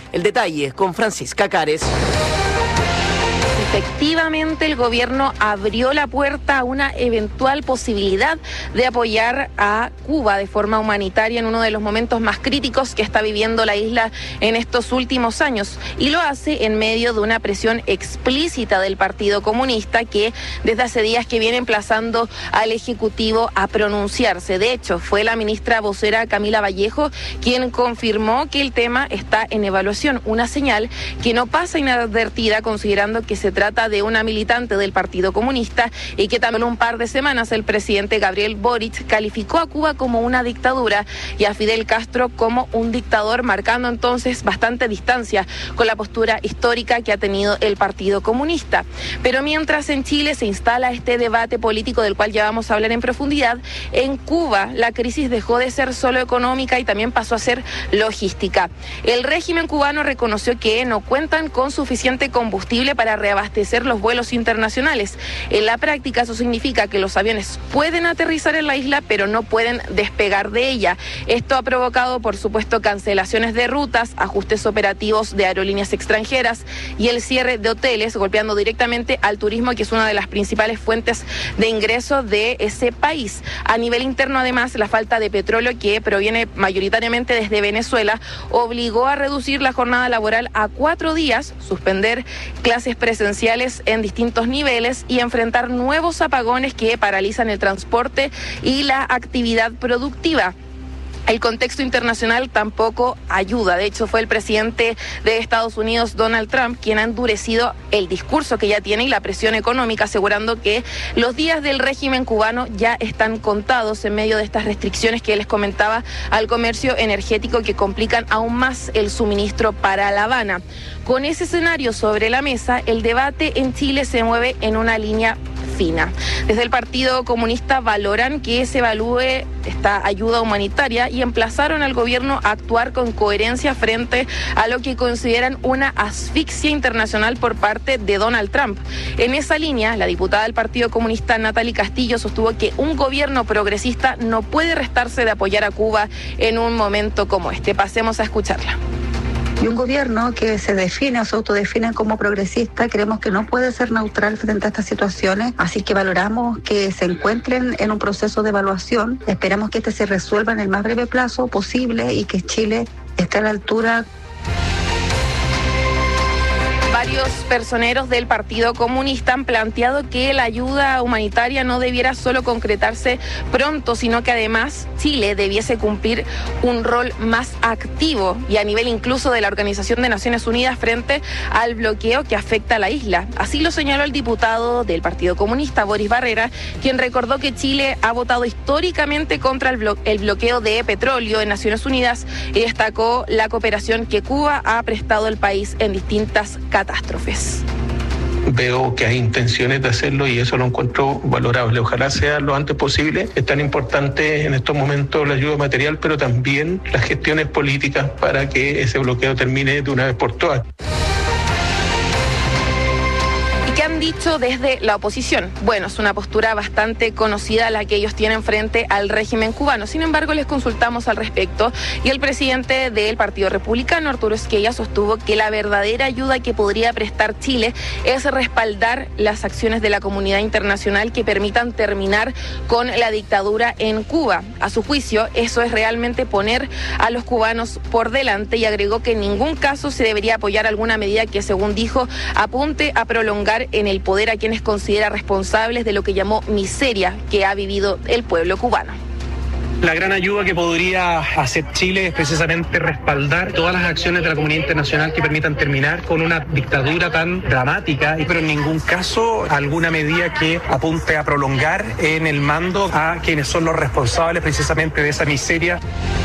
El detalle con Francisca Cares. Efectivamente, el gobierno abrió la puerta a una eventual posibilidad de apoyar a Cuba de forma humanitaria en uno de los momentos más críticos que está viviendo la isla en estos últimos años. Y lo hace en medio de una presión explícita del Partido Comunista, que desde hace días que viene emplazando al Ejecutivo a pronunciarse. De hecho, fue la ministra vocera Camila Vallejo quien confirmó que el tema está en evaluación, una señal que no pasa inadvertida considerando que se trata de una militante del Partido Comunista y que también un par de semanas el presidente Gabriel Boric calificó a Cuba como una dictadura y a Fidel Castro como un dictador, marcando entonces bastante distancia con la postura histórica que ha tenido el Partido Comunista. Pero mientras en Chile se instala este debate político del cual ya vamos a hablar en profundidad, en Cuba la crisis dejó de ser solo económica y también pasó a ser logística. El régimen cubano reconoció que no cuentan con suficiente combustible para reabastecer los vuelos internacionales. En la práctica eso significa que los aviones pueden aterrizar en la isla pero no pueden despegar de ella. Esto ha provocado por supuesto cancelaciones de rutas, ajustes operativos de aerolíneas extranjeras y el cierre de hoteles, golpeando directamente al turismo, que es una de las principales fuentes de ingreso de ese país. A nivel interno, además, la falta de petróleo, que proviene mayoritariamente desde Venezuela, obligó a reducir la jornada laboral a 4 días, suspender clases presenciales en distintos niveles y enfrentar nuevos apagones que paralizan el transporte y la actividad productiva. El contexto internacional tampoco ayuda. De hecho, fue el presidente de Estados Unidos, Donald Trump, quien ha endurecido el discurso que ya tiene y la presión económica, asegurando que los días del régimen cubano ya están contados en medio de estas restricciones que les comentaba al comercio energético, que complican aún más el suministro para La Habana. Con ese escenario sobre la mesa, el debate en Chile se mueve en una línea fina. Desde el Partido Comunista valoran que se evalúe esta ayuda humanitaria y emplazaron al gobierno a actuar con coherencia frente a lo que consideran una asfixia internacional por parte de Donald Trump. En esa línea, la diputada del Partido Comunista Natalie Castillo sostuvo que un gobierno progresista no puede restarse de apoyar a Cuba en un momento como este. Pasemos a escucharla. Y un gobierno que se define o se autodefine como progresista, creemos que no puede ser neutral frente a estas situaciones, así que valoramos que se encuentren en un proceso de evaluación. Esperamos que este se resuelva en el más breve plazo posible y que Chile esté a la altura. Varios personeros del Partido Comunista han planteado que la ayuda humanitaria no debiera solo concretarse pronto, sino que además Chile debiese cumplir un rol más activo y a nivel incluso de la Organización de Naciones Unidas frente al bloqueo que afecta a la isla. Así lo señaló el diputado del Partido Comunista, Boris Barrera, quien recordó que Chile ha votado históricamente contra el bloqueo de petróleo en Naciones Unidas y destacó la cooperación que Cuba ha prestado al país en distintas catástrofes. Veo que hay intenciones de hacerlo y eso lo encuentro valorable. Ojalá sea lo antes posible. Es tan importante en estos momentos la ayuda material, pero también las gestiones políticas para que ese bloqueo termine de una vez por todas. ¿Qué han dicho desde la oposición? Bueno, es una postura bastante conocida la que ellos tienen frente al régimen cubano. Sin embargo, les consultamos al respecto y el presidente del Partido Republicano, Arturo Esquella, sostuvo que la verdadera ayuda que podría prestar Chile es respaldar las acciones de la comunidad internacional que permitan terminar con la dictadura en Cuba. A su juicio, eso es realmente poner a los cubanos por delante y agregó que en ningún caso se debería apoyar alguna medida que, según dijo, apunte a prolongar en el poder a quienes considera responsables de lo que llamó miseria que ha vivido el pueblo cubano. La gran ayuda que podría hacer Chile es precisamente respaldar todas las acciones de la comunidad internacional que permitan terminar con una dictadura tan dramática, pero en ningún caso alguna medida que apunte a prolongar en el mando a quienes son los responsables precisamente de esa miseria.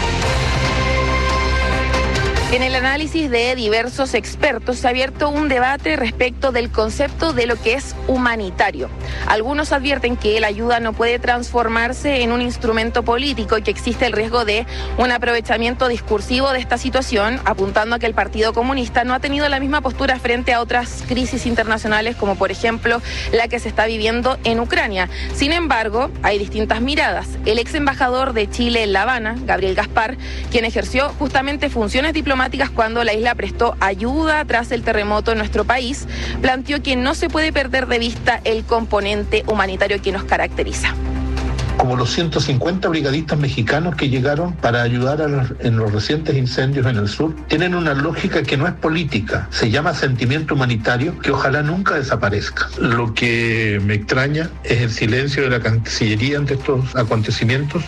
En el análisis de diversos expertos se ha abierto un debate respecto del concepto de lo que es humanitario. Algunos advierten que la ayuda no puede transformarse en un instrumento político y que existe el riesgo de un aprovechamiento discursivo de esta situación, apuntando a que el Partido Comunista no ha tenido la misma postura frente a otras crisis internacionales, como por ejemplo la que se está viviendo en Ucrania. Sin embargo, hay distintas miradas. El ex embajador de Chile en La Habana, Gabriel Gaspar, quien ejerció justamente funciones diplomáticas diplomáticas cuando la isla prestó ayuda tras el terremoto en nuestro país, planteó que no se puede perder de vista el componente humanitario que nos caracteriza. Como los 150 brigadistas mexicanos que llegaron para ayudar en los recientes incendios en el sur, tienen una lógica que no es política, se llama sentimiento humanitario, que ojalá nunca desaparezca. Lo que me extraña es el silencio de la Cancillería ante estos acontecimientos.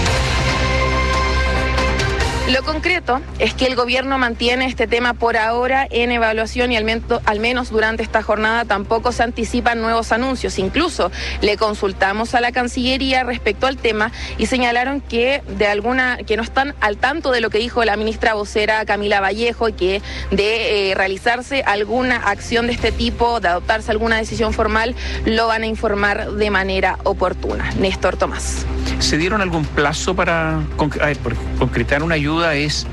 Lo concreto es que el gobierno mantiene este tema por ahora en evaluación y al menos durante esta jornada tampoco se anticipan nuevos anuncios. Incluso le consultamos a la Cancillería respecto al tema y señalaron que no están al tanto de lo que dijo la ministra vocera Camila Vallejo y que de realizarse alguna acción de este tipo, de adoptarse alguna decisión formal, lo van a informar de manera oportuna. Néstor Tomás. ¿Se dieron algún plazo para concretar una ayuda? Es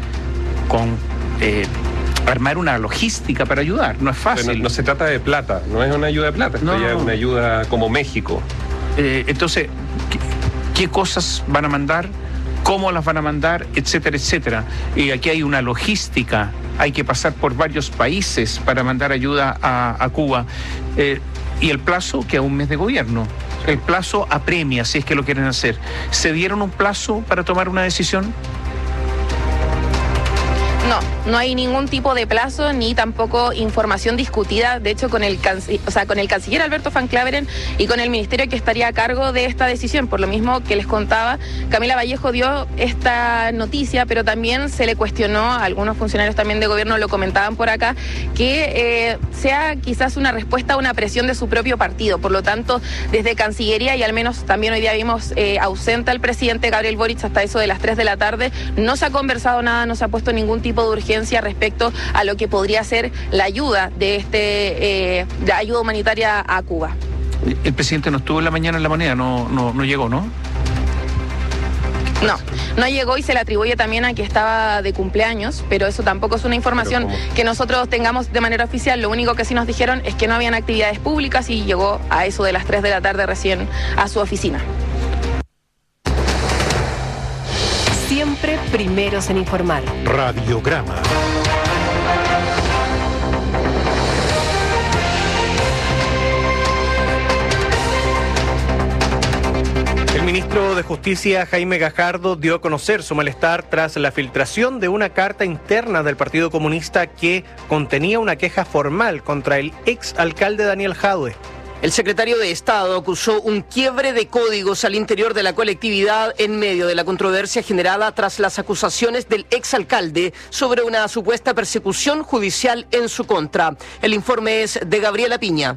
armar una logística para ayudar, no es fácil. No se trata de plata, no es una ayuda de plata, esto ya es una ayuda como México. Entonces, ¿qué cosas van a mandar? ¿Cómo las van a mandar? Etcétera, etcétera. Y aquí hay una logística, hay que pasar por varios países para mandar ayuda a Cuba. Y el plazo, que a un mes de gobierno. El plazo apremia, si es que lo quieren hacer. ¿Se dieron un plazo para tomar una decisión? No hay ningún tipo de plazo ni tampoco información discutida, de hecho con el canciller Alberto Van Claveren y con el ministerio que estaría a cargo de esta decisión. Por lo mismo que les contaba, Camila Vallejo dio esta noticia, pero también se le cuestionó, a algunos funcionarios también de gobierno lo comentaban por acá, que sea quizás una respuesta a una presión de su propio partido. Por lo tanto, desde Cancillería, y al menos también hoy día vimos ausente al presidente Gabriel Boric hasta eso de las 3 de la tarde, no se ha conversado nada, no se ha puesto ningún tipo de urgencia respecto a lo que podría ser la ayuda de la ayuda humanitaria a Cuba. El presidente no estuvo en la mañana en La Moneda, no llegó, ¿no? No llegó y se le atribuye también a que estaba de cumpleaños, pero eso tampoco es una información que nosotros tengamos de manera oficial. Lo único que sí nos dijeron es que no habían actividades públicas y llegó a eso de las 3 de la tarde recién a su oficina. Siempre primeros en informar. Radiograma. El ministro de Justicia, Jaime Gajardo, dio a conocer su malestar tras la filtración de una carta interna del Partido Comunista que contenía una queja formal contra el exalcalde Daniel Jadue. El secretario de Estado acusó un quiebre de códigos al interior de la colectividad en medio de la controversia generada tras las acusaciones del exalcalde sobre una supuesta persecución judicial en su contra. El informe es de Gabriela Piña.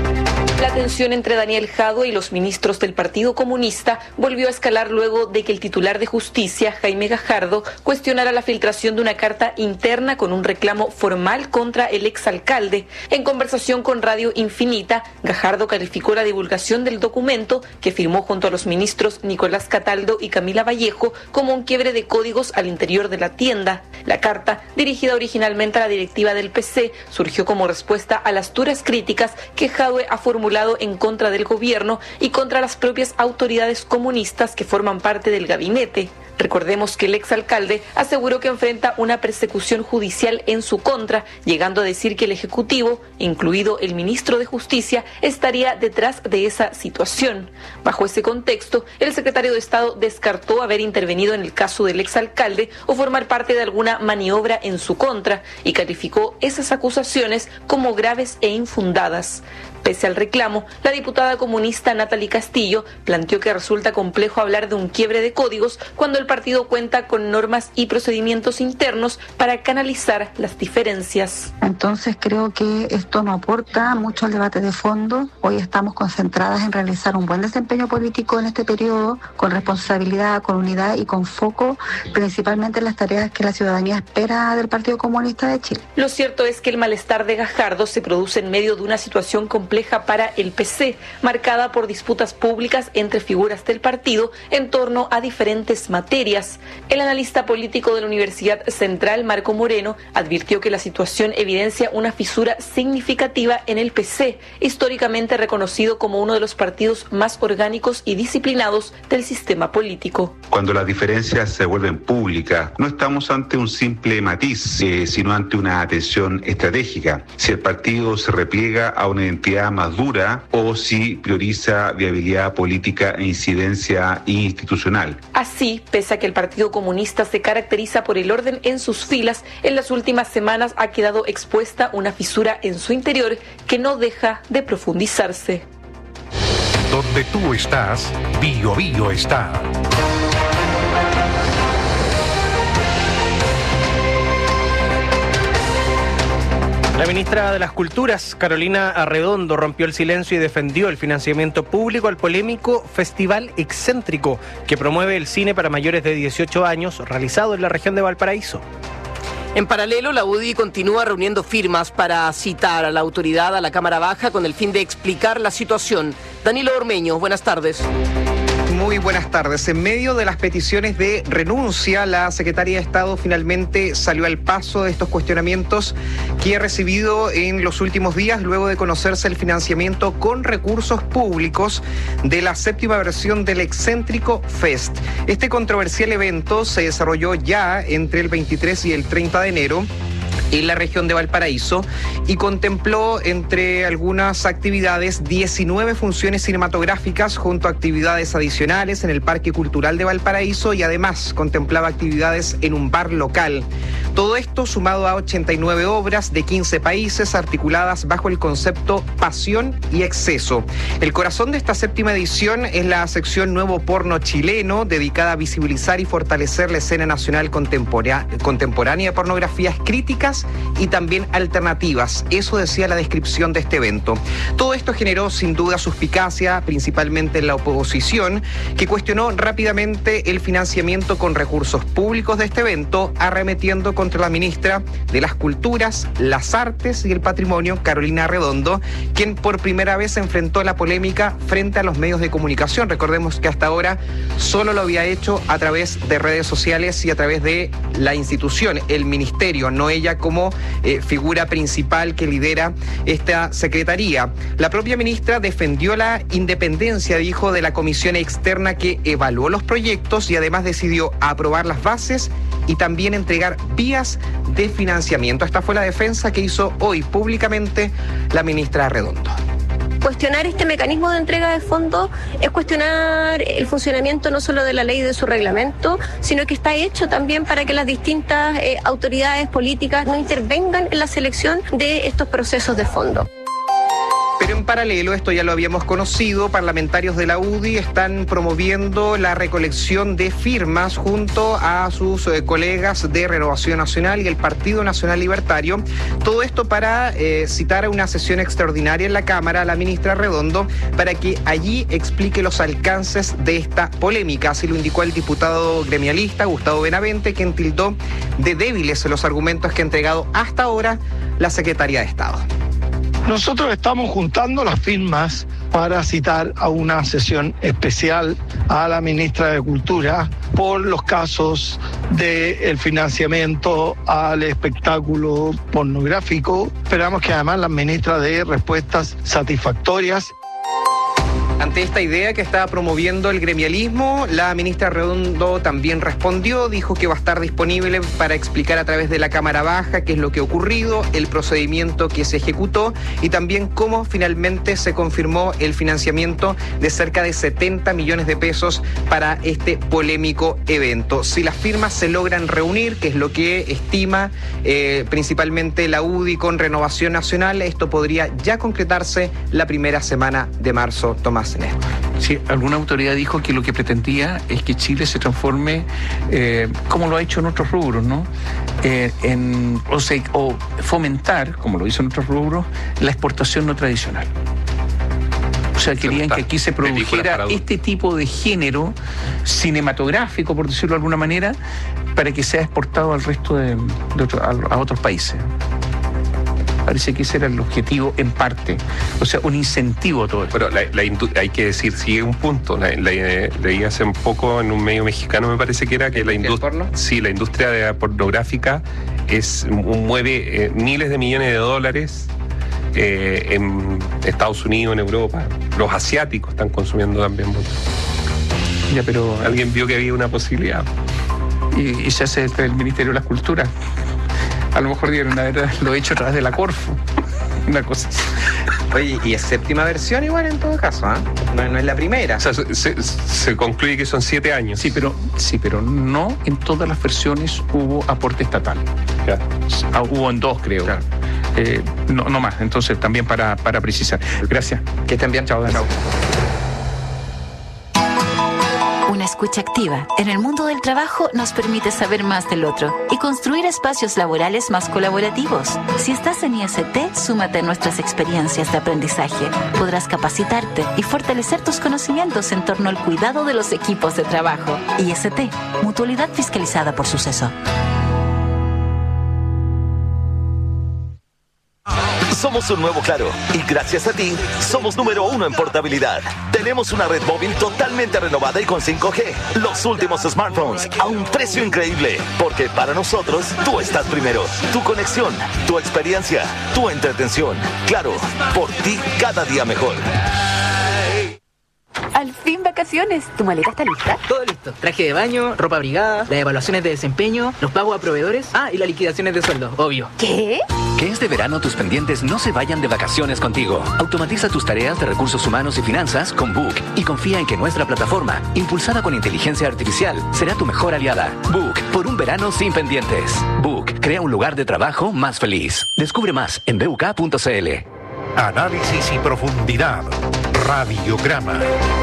La tensión entre Daniel Jadue y los ministros del Partido Comunista volvió a escalar luego de que el titular de Justicia, Jaime Gajardo, cuestionara la filtración de una carta interna con un reclamo formal contra el exalcalde. En conversación con Radio Infinita, Gajardo calificó la divulgación del documento, que firmó junto a los ministros Nicolás Cataldo y Camila Vallejo, como un quiebre de códigos al interior de la tienda. La carta, dirigida originalmente a la directiva del PC, surgió como respuesta a las duras críticas que Jadue ha formulado en contra del gobierno y contra las propias autoridades comunistas que forman parte del gabinete. Recordemos que el exalcalde aseguró que enfrenta una persecución judicial en su contra, llegando a decir que el Ejecutivo, incluido el ministro de Justicia, estaría detrás de esa situación. Bajo ese contexto, el secretario de Estado descartó haber intervenido en el caso del exalcalde o formar parte de alguna maniobra en su contra y calificó esas acusaciones como graves e infundadas. Pese al reclamo, la diputada comunista Natalie Castillo planteó que resulta complejo hablar de un quiebre de códigos cuando el partido cuenta con normas y procedimientos internos para canalizar las diferencias. Entonces creo que esto no aporta mucho al debate de fondo. Hoy estamos concentradas en realizar un buen desempeño político en este periodo, con responsabilidad, con unidad y con foco principalmente en las tareas que la ciudadanía espera del Partido Comunista de Chile. Lo cierto es que el malestar de Gajardo se produce en medio de una situación compleja compleja para el PC, marcada por disputas públicas entre figuras del partido en torno a diferentes materias. El analista político de la Universidad Central, Marco Moreno, advirtió que la situación evidencia una fisura significativa en el PC, históricamente reconocido como uno de los partidos más orgánicos y disciplinados del sistema político. Cuando las diferencias se vuelven públicas, no estamos ante un simple matiz, sino ante una tensión estratégica. Si el partido se repliega a una identidad más dura o si prioriza viabilidad política e incidencia institucional. Así, pese a que el Partido Comunista se caracteriza por el orden en sus filas, en las últimas semanas ha quedado expuesta una fisura en su interior que no deja de profundizarse. Donde tú estás, Bio Bio está. La ministra de las Culturas, Carolina Arredondo, rompió el silencio y defendió el financiamiento público al polémico Festival Excéntrico, que promueve el cine para mayores de 18 años, realizado en la región de Valparaíso. En paralelo, la UDI continúa reuniendo firmas para citar a la autoridad a la Cámara Baja con el fin de explicar la situación. Danilo Ormeño, buenas tardes. Muy buenas tardes. En medio de las peticiones de renuncia, la Secretaría de Estado finalmente salió al paso de estos cuestionamientos que ha recibido en los últimos días luego de conocerse el financiamiento con recursos públicos de la 7ª versión del Excéntrico Fest. Este controversial evento se desarrolló ya entre el 23 y el 30 de enero en la región de Valparaíso y contempló, entre algunas actividades, 19 funciones cinematográficas junto a actividades adicionales en el Parque Cultural de Valparaíso y además contemplaba actividades en un bar local. Todo esto sumado a 89 obras de 15 países articuladas bajo el concepto Pasión y Exceso. El corazón de esta 7ª edición es la sección Nuevo Porno Chileno, dedicada a visibilizar y fortalecer la escena nacional contemporánea de pornografías críticas y también alternativas. Eso decía la descripción de este evento. Todo esto generó sin duda suspicacia, principalmente en la oposición, que cuestionó rápidamente el financiamiento con recursos públicos de este evento, arremetiendo contra la ministra de las Culturas, las Artes y el Patrimonio, Carolina Arredondo, quien por primera vez enfrentó la polémica frente a los medios de comunicación. Recordemos que hasta ahora solo lo había hecho a través de redes sociales y a través de la institución, el ministerio, no ella como figura principal que lidera esta secretaría. La propia ministra defendió la independencia, dijo, de la comisión externa que evaluó los proyectos y además decidió aprobar las bases y también entregar vías de financiamiento. Esta fue la defensa que hizo hoy públicamente la ministra Arredondo. Cuestionar este mecanismo de entrega de fondos es cuestionar el funcionamiento no solo de la ley y de su reglamento, sino que está hecho también para que las distintas autoridades políticas no intervengan en la selección de estos procesos de fondo. Pero en paralelo, esto ya lo habíamos conocido, parlamentarios de la UDI están promoviendo la recolección de firmas junto a sus colegas de Renovación Nacional y el Partido Nacional Libertario. Todo esto para citar a una sesión extraordinaria en la Cámara a la ministra Arredondo para que allí explique los alcances de esta polémica. Así lo indicó el diputado gremialista Gustavo Benavente, quien tildó de débiles los argumentos que ha entregado hasta ahora la Secretaría de Estado. Nosotros estamos juntando las firmas para citar a una sesión especial a la ministra de Cultura por los casos del financiamiento al espectáculo pornográfico. Esperamos que además la ministra dé respuestas satisfactorias. Ante esta idea que estaba promoviendo el gremialismo, la ministra Arredondo también respondió, dijo que va a estar disponible para explicar a través de la Cámara Baja qué es lo que ha ocurrido, el procedimiento que se ejecutó y también cómo finalmente se confirmó el financiamiento de cerca de 70 millones de pesos para este polémico evento. Si las firmas se logran reunir, que es lo que estima principalmente la UDI con Renovación Nacional, esto podría ya concretarse la primera semana de marzo. Tomás Néstor. Sí, alguna autoridad dijo que lo que pretendía es que Chile se transforme, como lo ha hecho en otros rubros, ¿no? O fomentar, como lo hizo en otros rubros, la exportación no tradicional. O sea, querían que aquí se produjera este tipo de género cinematográfico, por decirlo de alguna manera, para que sea exportado al resto a otros países. Parece que ese era el objetivo en parte. O sea, un incentivo todo esto. Pero hay que decir, sigue un punto. Leí hace un poco en un medio mexicano, me parece que era que la industria... Sí, la industria pornográfica mueve miles de millones de dólares en Estados Unidos, en Europa. Los asiáticos están consumiendo también mucho. Ya, pero alguien vio que había una posibilidad. Y se hace desde el Ministerio de las Culturas. A lo mejor dieron lo hecho a través de la Corfo. Una cosa así. Oye, y es séptima versión igual en todo caso, ¿eh? No es la primera. O sea, se concluye que son 7 años. Sí, pero no en todas las versiones hubo aporte estatal. Claro. Hubo en 2, creo. Claro. No más. Entonces, también para precisar. Gracias. Que estén bien. Chao. Una escucha activa en el mundo del trabajo nos permite saber más del otro y construir espacios laborales más colaborativos. Si estás en IST, súmate a nuestras experiencias de aprendizaje. Podrás capacitarte y fortalecer tus conocimientos en torno al cuidado de los equipos de trabajo. IST, Mutualidad Fiscalizada por Suceso. Somos un nuevo Claro y gracias a ti somos número 1 en portabilidad. Tenemos una red móvil totalmente renovada y con 5G. Los últimos smartphones a un precio increíble. Porque para nosotros tú estás primero. Tu conexión, tu experiencia, tu entretención. Claro, por ti cada día mejor. Al fin vacaciones. ¿Tu maleta está lista? Todo listo. Traje de baño, ropa abrigada, las evaluaciones de desempeño, los pagos a proveedores, y las liquidaciones de sueldo, obvio. ¿Qué? Que este verano tus pendientes no se vayan de vacaciones contigo. Automatiza tus tareas de recursos humanos y finanzas con Book y confía en que nuestra plataforma, impulsada con inteligencia artificial, será tu mejor aliada. Book, por un verano sin pendientes. Book, crea un lugar de trabajo más feliz. Descubre más en buk.cl. Análisis y profundidad. Radiograma.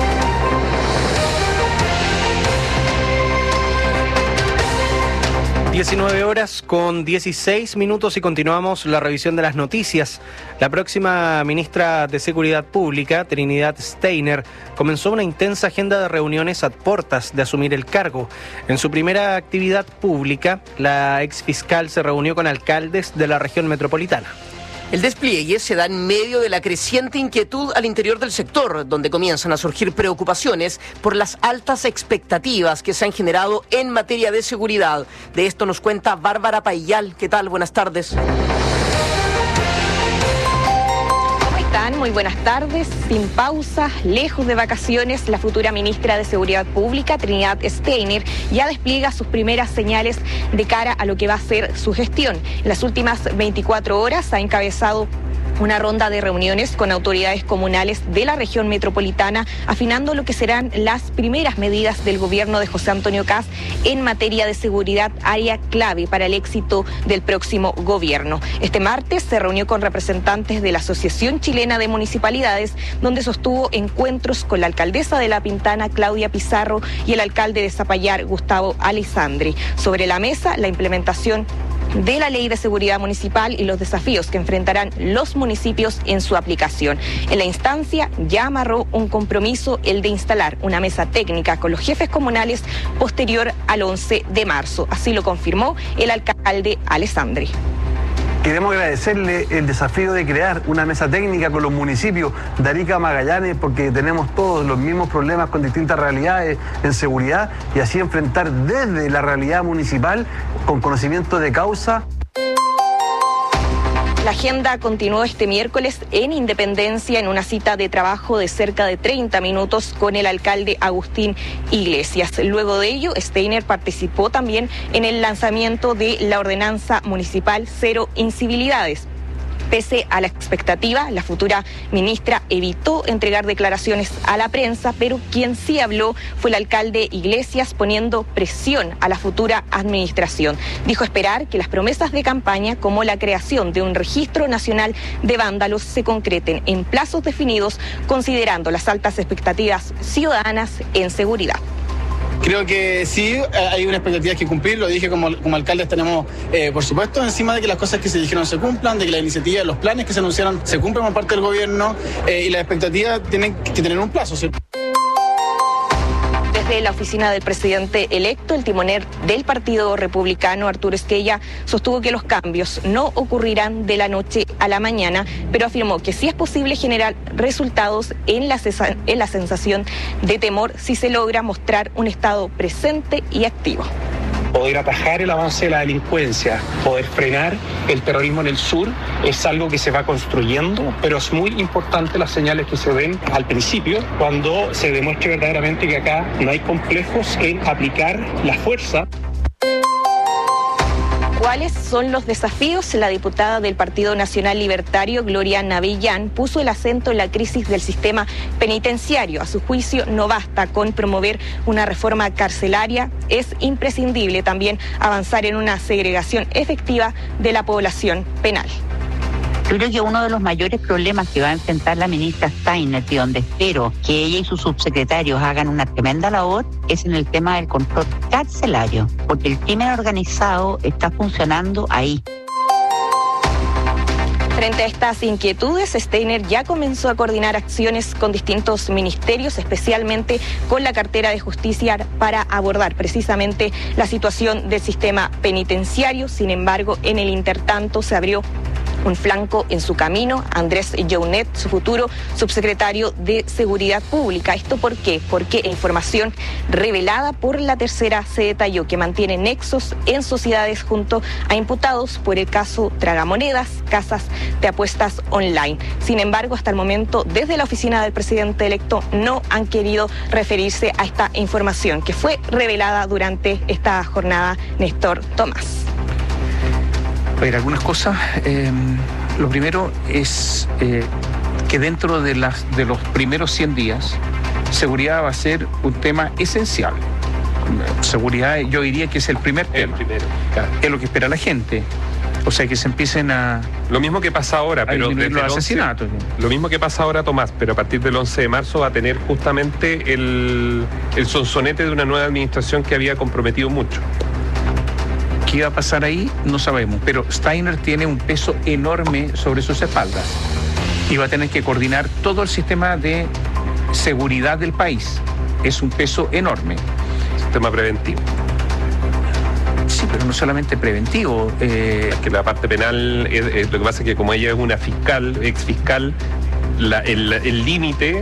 (19:16) y continuamos la revisión de las noticias. La próxima ministra de Seguridad Pública, Trinidad Steiner, comenzó una intensa agenda de reuniones a puertas de asumir el cargo. En su primera actividad pública, la exfiscal se reunió con alcaldes de la región metropolitana. El despliegue se da en medio de la creciente inquietud al interior del sector, donde comienzan a surgir preocupaciones por las altas expectativas que se han generado en materia de seguridad. De esto nos cuenta Bárbara Paillal. ¿Qué tal? Buenas tardes. Muy buenas tardes. Sin pausas, lejos de vacaciones, la futura ministra de Seguridad Pública, Trinidad Steiner, ya despliega sus primeras señales de cara a lo que va a ser su gestión. En las últimas 24 horas ha encabezado una ronda de reuniones con autoridades comunales de la región metropolitana, afinando lo que serán las primeras medidas del gobierno de José Antonio Kast en materia de seguridad, área clave para el éxito del próximo gobierno. Este martes se reunió con representantes de la Asociación Chilena de Municipalidades, donde sostuvo encuentros con la alcaldesa de La Pintana, Claudia Pizarro, y el alcalde de Zapallar, Gustavo Alessandri. Sobre la mesa, la implementación de la Ley de Seguridad Municipal y los desafíos que enfrentarán los municipios en su aplicación. En la instancia ya amarró un compromiso, el de instalar una mesa técnica con los jefes comunales posterior al 11 de marzo. Así lo confirmó el alcalde Alessandri. Queremos agradecerle el desafío de crear una mesa técnica con los municipios de Arica a Magallanes, porque tenemos todos los mismos problemas con distintas realidades en seguridad, y así enfrentar desde la realidad municipal con conocimiento de causa. La agenda continuó este miércoles en Independencia en una cita de trabajo de cerca de 30 minutos con el alcalde Agustín Iglesias. Luego de ello, Steiner participó también en el lanzamiento de la ordenanza municipal Cero Incivilidades. Pese a la expectativa, la futura ministra evitó entregar declaraciones a la prensa, pero quien sí habló fue el alcalde Iglesias, poniendo presión a la futura administración. Dijo esperar que las promesas de campaña, como la creación de un registro nacional de vándalos, se concreten en plazos definidos, considerando las altas expectativas ciudadanas en seguridad. Creo que sí, hay una expectativa que cumplir, lo dije como alcaldes tenemos, por supuesto, encima de que las cosas que se dijeron se cumplan, de que la iniciativa, los planes que se anunciaron se cumplan por parte del gobierno, y las expectativas tienen que tener un plazo, ¿cierto? Desde la oficina del presidente electo, el timonel del Partido Republicano, Arturo Esquella, sostuvo que los cambios no ocurrirán de la noche a la mañana, pero afirmó que sí es posible generar resultados en la sensación de temor si se logra mostrar un Estado presente y activo. Poder atajar el avance de la delincuencia, poder frenar el terrorismo en el sur, es algo que se va construyendo, pero es muy importante las señales que se ven al principio, cuando se demuestre verdaderamente que acá no hay complejos en aplicar la fuerza. ¿Cuáles son los desafíos? La diputada del Partido Nacional Libertario, Gloria Navillán, puso el acento en la crisis del sistema penitenciario. A su juicio, no basta con promover una reforma carcelaria, es imprescindible también avanzar en una segregación efectiva de la población penal. Yo creo que uno de los mayores problemas que va a enfrentar la ministra Steiner, y donde espero que ella y sus subsecretarios hagan una tremenda labor, es en el tema del control carcelario, porque el crimen organizado está funcionando ahí. Frente a estas inquietudes, Steiner ya comenzó a coordinar acciones con distintos ministerios, especialmente con la cartera de Justicia, para abordar precisamente la situación del sistema penitenciario. Sin embargo, en el intertanto se abrió un flanco en su camino, Andrés Jounet, su futuro subsecretario de Seguridad Pública. ¿Esto por qué? Porque información revelada por la tercera se detalló que mantiene nexos en sociedades junto a imputados por el caso Tragamonedas, casas de apuestas online. Sin embargo, hasta el momento, desde la oficina del presidente electo no han querido referirse a esta información que fue revelada durante esta jornada. Néstor Tomás. A ver, algunas cosas. Lo primero es que dentro de los primeros 100 días, seguridad va a ser un tema esencial. Seguridad, yo diría que es el primer tema. Claro. Es lo que espera la gente. O sea, que se empiecen a... Lo mismo que pasa ahora, pero desde los asesinatos. Lo mismo que pasa ahora, Tomás, pero a partir del 11 de marzo va a tener justamente el sonsonete de una nueva administración que había comprometido mucho. ¿Qué va a pasar ahí? No sabemos, pero Steiner tiene un peso enorme sobre sus espaldas y va a tener que coordinar todo el sistema de seguridad del país. Es un peso enorme. Sistema preventivo. Sí, pero no solamente preventivo. Es que la parte penal, lo que pasa es que como ella es una fiscal, ex fiscal, el límite...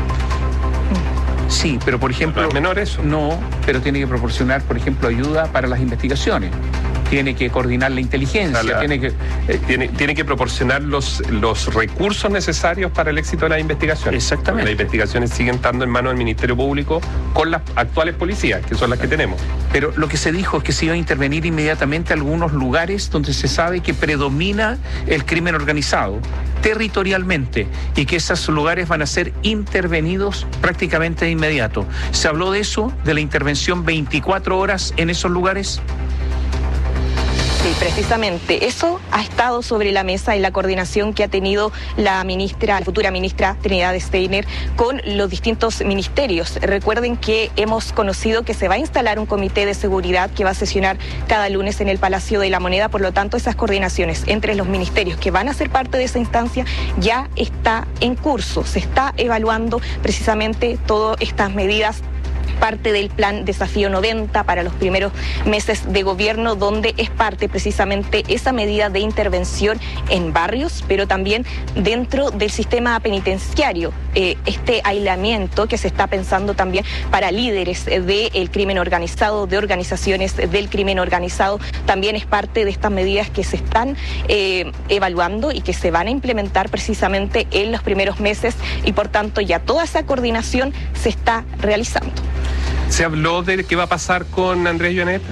Sí, pero por ejemplo... ¿No es menor eso? No, pero tiene que proporcionar, por ejemplo, ayuda para las investigaciones. Tiene que coordinar la inteligencia, tiene que proporcionar los recursos necesarios para el éxito de las investigaciones. Exactamente. Las investigaciones siguen estando en manos del Ministerio Público con las actuales policías, que son las que tenemos. Pero lo que se dijo es que se iba a intervenir inmediatamente algunos lugares donde se sabe que predomina el crimen organizado territorialmente y que esos lugares van a ser intervenidos prácticamente de inmediato. ¿Se habló de eso, de la intervención 24 horas en esos lugares? Sí, precisamente eso ha estado sobre la mesa en la coordinación que ha tenido la futura ministra Trinidad Steiner con los distintos ministerios. Recuerden que hemos conocido que se va a instalar un comité de seguridad que va a sesionar cada lunes en el Palacio de la Moneda, por lo tanto esas coordinaciones entre los ministerios que van a ser parte de esa instancia ya está en curso. Se está evaluando precisamente todas estas medidas, parte del plan Desafío 90 para los primeros meses de gobierno, donde es parte precisamente esa medida de intervención en barrios, pero también dentro del sistema penitenciario. Este aislamiento que se está pensando también para líderes del crimen organizado, de organizaciones del crimen organizado, también es parte de estas medidas que se están evaluando y que se van a implementar precisamente en los primeros meses, y por tanto ya toda esa coordinación se está realizando. ¿Se habló de qué va a pasar con Andrés Jounet?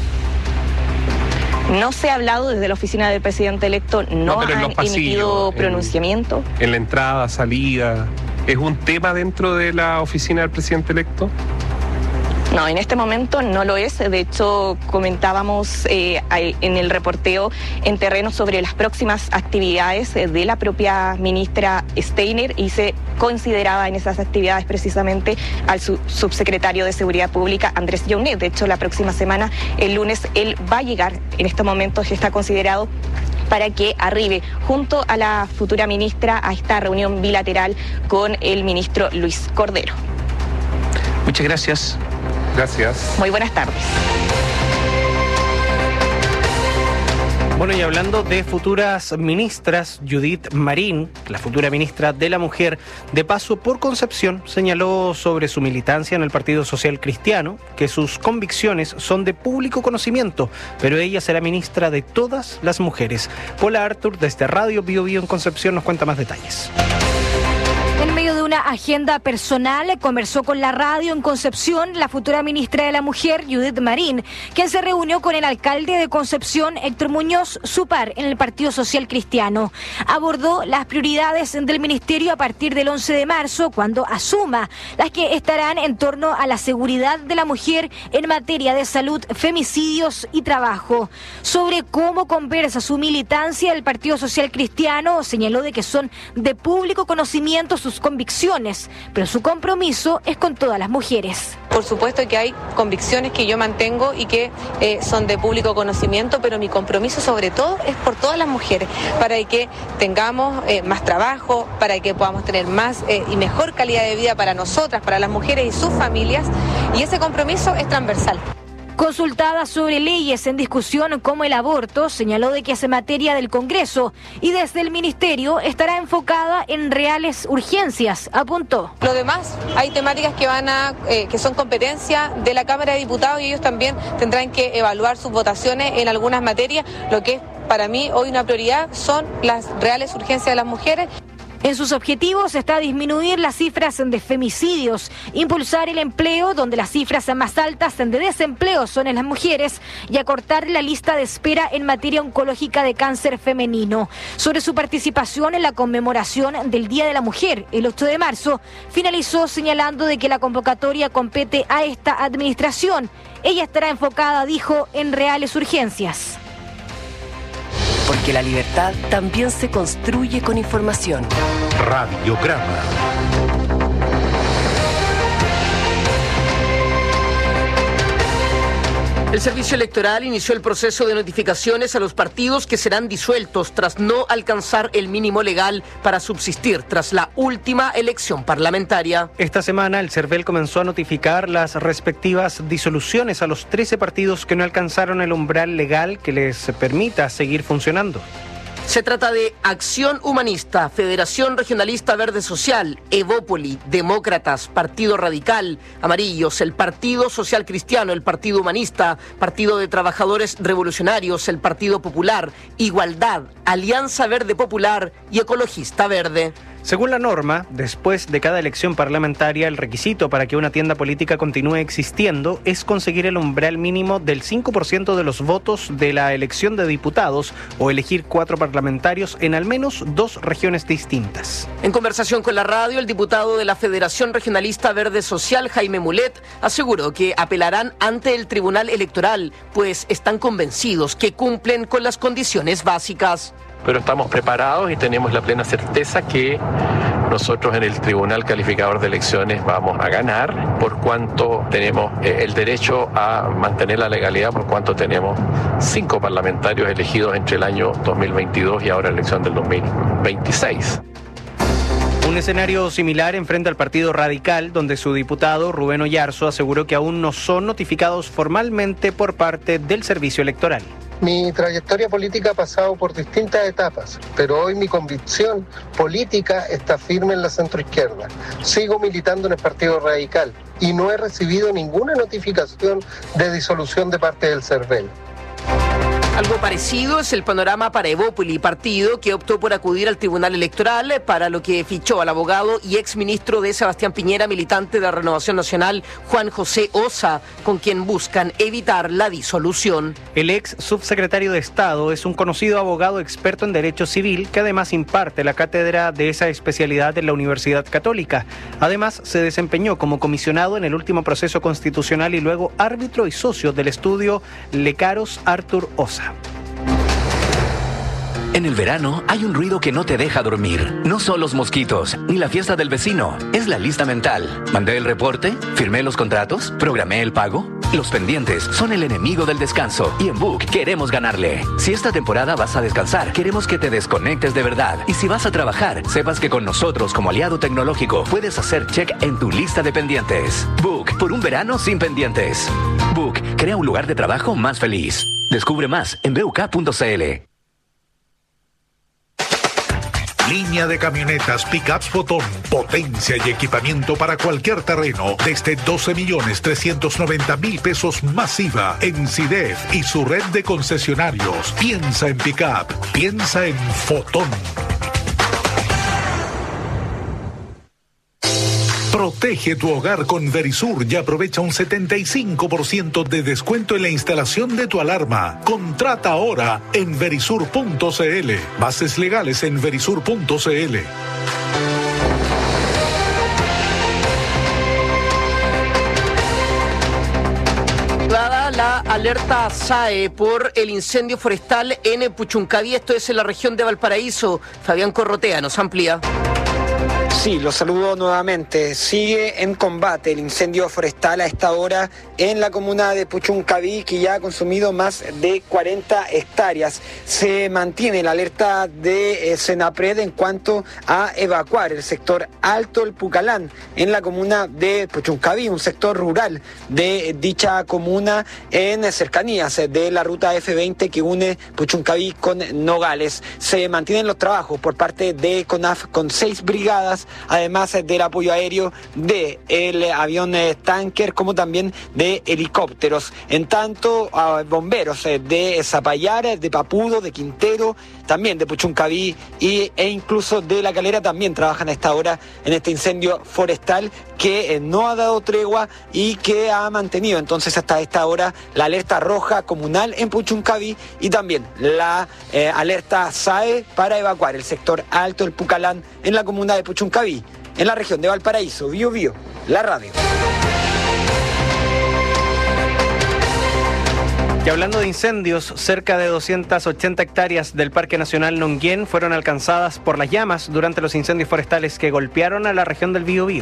No se ha hablado desde la oficina del presidente electo, no han emitido pronunciamiento. En la entrada, salida, ¿es un tema dentro de la oficina del presidente electo? No, en este momento no lo es. De hecho, comentábamos en el reporteo en terreno sobre las próximas actividades de la propia ministra Steiner, y se consideraba en esas actividades precisamente al subsecretario de Seguridad Pública, Andrés Jounet. De hecho, la próxima semana, el lunes, él va a llegar. En este momento ya está considerado para que arribe junto a la futura ministra a esta reunión bilateral con el ministro Luis Cordero. Muchas gracias. Gracias. Muy buenas tardes. Bueno, y hablando de futuras ministras, Judith Marín, la futura ministra de la Mujer, de paso por Concepción, señaló sobre su militancia en el Partido Social Cristiano que sus convicciones son de público conocimiento, pero ella será ministra de todas las mujeres. Paula Artur, desde Radio Bio Bio en Concepción, nos cuenta más detalles. En medio de una agenda personal, conversó con la radio en Concepción la futura ministra de la Mujer, Judith Marín, quien se reunió con el alcalde de Concepción, Héctor Muñoz, su par en el Partido Social Cristiano. Abordó las prioridades del ministerio a partir del 11 de marzo, cuando asuma las que estarán en torno a la seguridad de la mujer en materia de salud, femicidios y trabajo. Sobre cómo conversa su militancia el Partido Social Cristiano, señaló de que son de público conocimiento sus convicciones, pero su compromiso es con todas las mujeres. Por supuesto que hay convicciones que yo mantengo y que son de público conocimiento, pero mi compromiso sobre todo es por todas las mujeres, para que tengamos más trabajo, para que podamos tener más y mejor calidad de vida para nosotras, para las mujeres y sus familias, y ese compromiso es transversal. Consultada sobre leyes en discusión como el aborto, señaló de que es materia del Congreso y desde el Ministerio estará enfocada en reales urgencias, apuntó. Lo demás, hay temáticas que son competencia de la Cámara de Diputados y ellos también tendrán que evaluar sus votaciones en algunas materias. Lo que es para mí hoy una prioridad son las reales urgencias de las mujeres. En sus objetivos está disminuir las cifras de femicidios, impulsar el empleo, donde las cifras más altas de desempleo son en las mujeres, y acortar la lista de espera en materia oncológica de cáncer femenino. Sobre su participación en la conmemoración del Día de la Mujer, el 8 de marzo, finalizó señalando de que la convocatoria compete a esta administración. Ella estará enfocada, dijo, en reales urgencias. Porque la libertad también se construye con información. Radiograma. El Servicio Electoral inició el proceso de notificaciones a los partidos que serán disueltos tras no alcanzar el mínimo legal para subsistir tras la última elección parlamentaria. Esta semana el CERVEL comenzó a notificar las respectivas disoluciones a los 13 partidos que no alcanzaron el umbral legal que les permita seguir funcionando. Se trata de Acción Humanista, Federación Regionalista Verde Social, Evópoli, Demócratas, Partido Radical, Amarillos, el Partido Social Cristiano, el Partido Humanista, Partido de Trabajadores Revolucionarios, el Partido Popular, Igualdad, Alianza Verde Popular y Ecologista Verde. Según la norma, después de cada elección parlamentaria, el requisito para que una tienda política continúe existiendo es conseguir el umbral mínimo del 5% de los votos de la elección de diputados o elegir 4 parlamentarios en al menos 2 regiones distintas. En conversación con la radio, el diputado de la Federación Regionalista Verde Social, Jaime Mulet, aseguró que apelarán ante el Tribunal Electoral, pues están convencidos que cumplen con las condiciones básicas. Pero estamos preparados y tenemos la plena certeza que nosotros en el Tribunal Calificador de Elecciones vamos a ganar, por cuanto tenemos el derecho a mantener la legalidad, por cuanto tenemos 5 parlamentarios elegidos entre el año 2022 y ahora la elección del 2026. Un escenario similar enfrenta al Partido Radical, donde su diputado Rubén Oyarzo aseguró que aún no son notificados formalmente por parte del Servicio Electoral. Mi trayectoria política ha pasado por distintas etapas, pero hoy mi convicción política está firme en la centroizquierda. Sigo militando en el Partido Radical y no he recibido ninguna notificación de disolución de parte del CERVEL. Algo parecido es el panorama para Evópoli, partido que optó por acudir al Tribunal Electoral, para lo que fichó al abogado y exministro de Sebastián Piñera, militante de la Renovación Nacional, Juan José Osa, con quien buscan evitar la disolución. El ex subsecretario de Estado es un conocido abogado experto en Derecho Civil que además imparte la cátedra de esa especialidad en la Universidad Católica. Además, se desempeñó como comisionado en el último proceso constitucional y luego árbitro y socio del estudio Lecaros Artur Osa. En el verano hay un ruido que no te deja dormir. No son los mosquitos, ni la fiesta del vecino. Es la lista mental. ¿Mandé el reporte? ¿Firmé los contratos? ¿Programé el pago? Los pendientes son el enemigo del descanso. Y en Book queremos ganarle. Si esta temporada vas a descansar, queremos que te desconectes de verdad. Y si vas a trabajar, sepas que con nosotros como aliado tecnológico puedes hacer check en tu lista de pendientes. Book, por un verano sin pendientes. Book, crea un lugar de trabajo más feliz. Descubre más en buk.cl. Línea de camionetas Pickups Fotón. Potencia y equipamiento para cualquier terreno. Desde 12.390.000 pesos masiva en CIDEF y su red de concesionarios. Piensa en Pickup. Piensa en Fotón. Protege tu hogar con Verisur y aprovecha un 75% de descuento en la instalación de tu alarma. Contrata ahora en verisur.cl. Bases legales en verisur.cl. Dada la alerta SAE por el incendio forestal en Puchuncaví, esto es en la región de Valparaíso. Fabián Corrotea nos amplía. Sí, los saludo nuevamente. Sigue en combate el incendio forestal a esta hora en la comuna de Puchuncaví, que ya ha consumido más de 40 hectáreas. Se mantiene la alerta de Senapred en cuanto a evacuar el sector Alto el Pucalán en la comuna de Puchuncaví, un sector rural de dicha comuna en cercanías de la ruta F20 que une Puchuncaví con Nogales. Se mantienen los trabajos por parte de CONAF con 6 brigadas, además del apoyo aéreo del avión tanker, como también de helicópteros. En tanto, bomberos de Zapallar, de Papudo, de Quintero, también de Puchuncaví e incluso de La Calera también trabajan a esta hora en este incendio forestal que no ha dado tregua y que ha mantenido entonces hasta esta hora la alerta roja comunal en Puchuncaví y también la alerta SAE para evacuar el sector Alto del Pucalán en la comuna de Puchuncaví, en la región de Valparaíso. Bio Bio, la radio. Y hablando de incendios, cerca de 280 hectáreas del Parque Nacional Nonguén fueron alcanzadas por las llamas durante los incendios forestales que golpearon a la región del Biobío.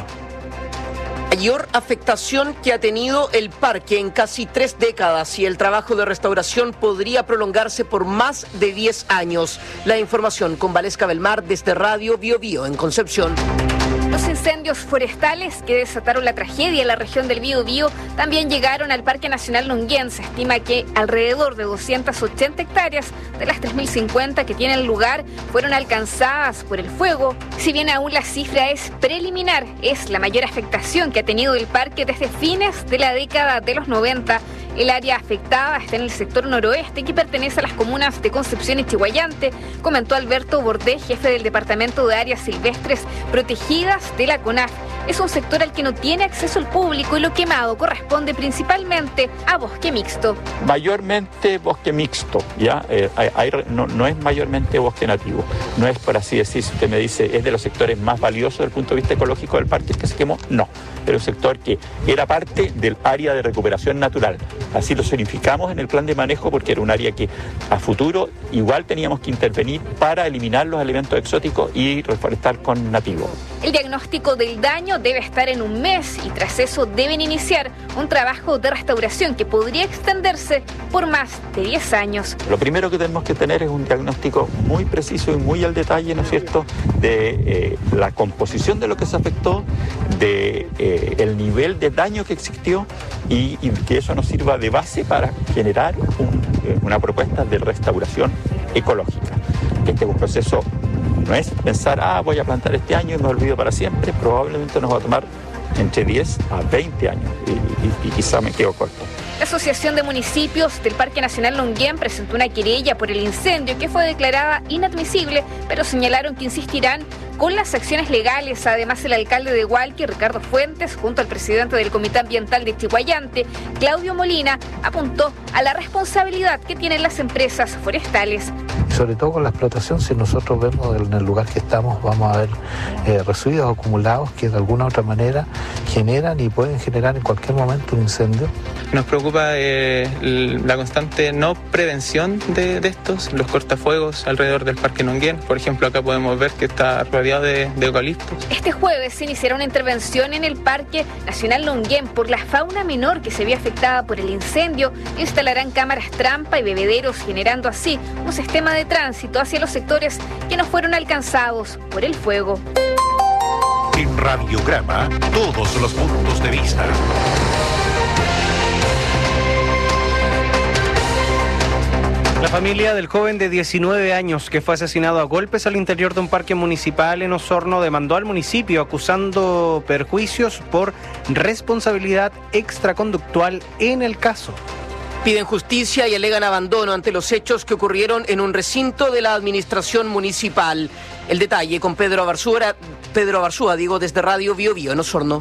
Mayor afectación que ha tenido el parque en casi 3 décadas y el trabajo de restauración podría prolongarse por más de 10 años. La información con Valesca Belmar desde Radio Biobío en Concepción. Los incendios forestales que desataron la tragedia en la región del Biobío también llegaron al Parque Nacional Nonguén. Se estima que alrededor de 280 hectáreas de las 3.050 que tienen lugar fueron alcanzadas por el fuego. Si bien aún la cifra es preliminar, es la mayor afectación que ha tenido el parque desde fines de la década de los 90. El área afectada está en el sector noroeste, que pertenece a las comunas de Concepción y Chihuayante, comentó Alberto Bordé, jefe del Departamento de Áreas Silvestres Protegidas de la CONAF. Es un sector al que no tiene acceso el público y lo quemado corresponde principalmente a bosque mixto. Mayormente bosque mixto, ¿ya? No es mayormente bosque nativo. No es, por así decir, si usted me dice, es de los sectores más valiosos desde el punto de vista ecológico del parque el que se quemó, no. Era un sector que era parte del área de recuperación natural. Así lo significamos en el plan de manejo porque era un área que a futuro igual teníamos que intervenir para eliminar los elementos exóticos y reforestar con nativos. El diagnóstico del daño debe estar en un mes y tras eso deben iniciar un trabajo de restauración que podría extenderse por más de 10 años. Lo primero que tenemos que tener es un diagnóstico muy preciso y muy al detalle, ¿no es cierto?, de la composición de lo que se afectó, de el nivel de daño que existió y que eso nos sirva de base para generar una propuesta de restauración ecológica. Este es un proceso. No es pensar, voy a plantar este año y me olvido para siempre. Probablemente nos va a tomar entre 10 a 20 años y quizá me quedo corto. La Asociación de Municipios del Parque Nacional Nonguén presentó una querella por el incendio que fue declarada inadmisible, pero señalaron que insistirán con las acciones legales. Además, el alcalde de Hualqui, Ricardo Fuentes, junto al presidente del Comité Ambiental de Chihuayante, Claudio Molina, apuntó a la responsabilidad que tienen las empresas forestales. Sobre todo con la explotación, si nosotros vemos en el lugar que estamos, vamos a ver residuos acumulados que de alguna u otra manera generan y pueden generar en cualquier momento un incendio. Nos preocupa la constante no prevención de estos, los cortafuegos alrededor del Parque Longuén. Por ejemplo, acá podemos ver que está rodeado de eucaliptos. Este jueves se iniciará una intervención en el Parque Nacional Longuén por la fauna menor que se vio afectada por el incendio. Instalarán cámaras trampa y bebederos, generando así un sistema de tránsito hacia los sectores que no fueron alcanzados por el fuego. En Radiograma, todos los puntos de vista. La familia del joven de 19 años que fue asesinado a golpes al interior de un parque municipal en Osorno demandó al municipio acusando perjuicios por responsabilidad extraconductual en el caso. Piden justicia y alegan abandono ante los hechos que ocurrieron en un recinto de la administración municipal. El detalle con Pedro Abarzúa, desde Radio Bio Bio en Osorno.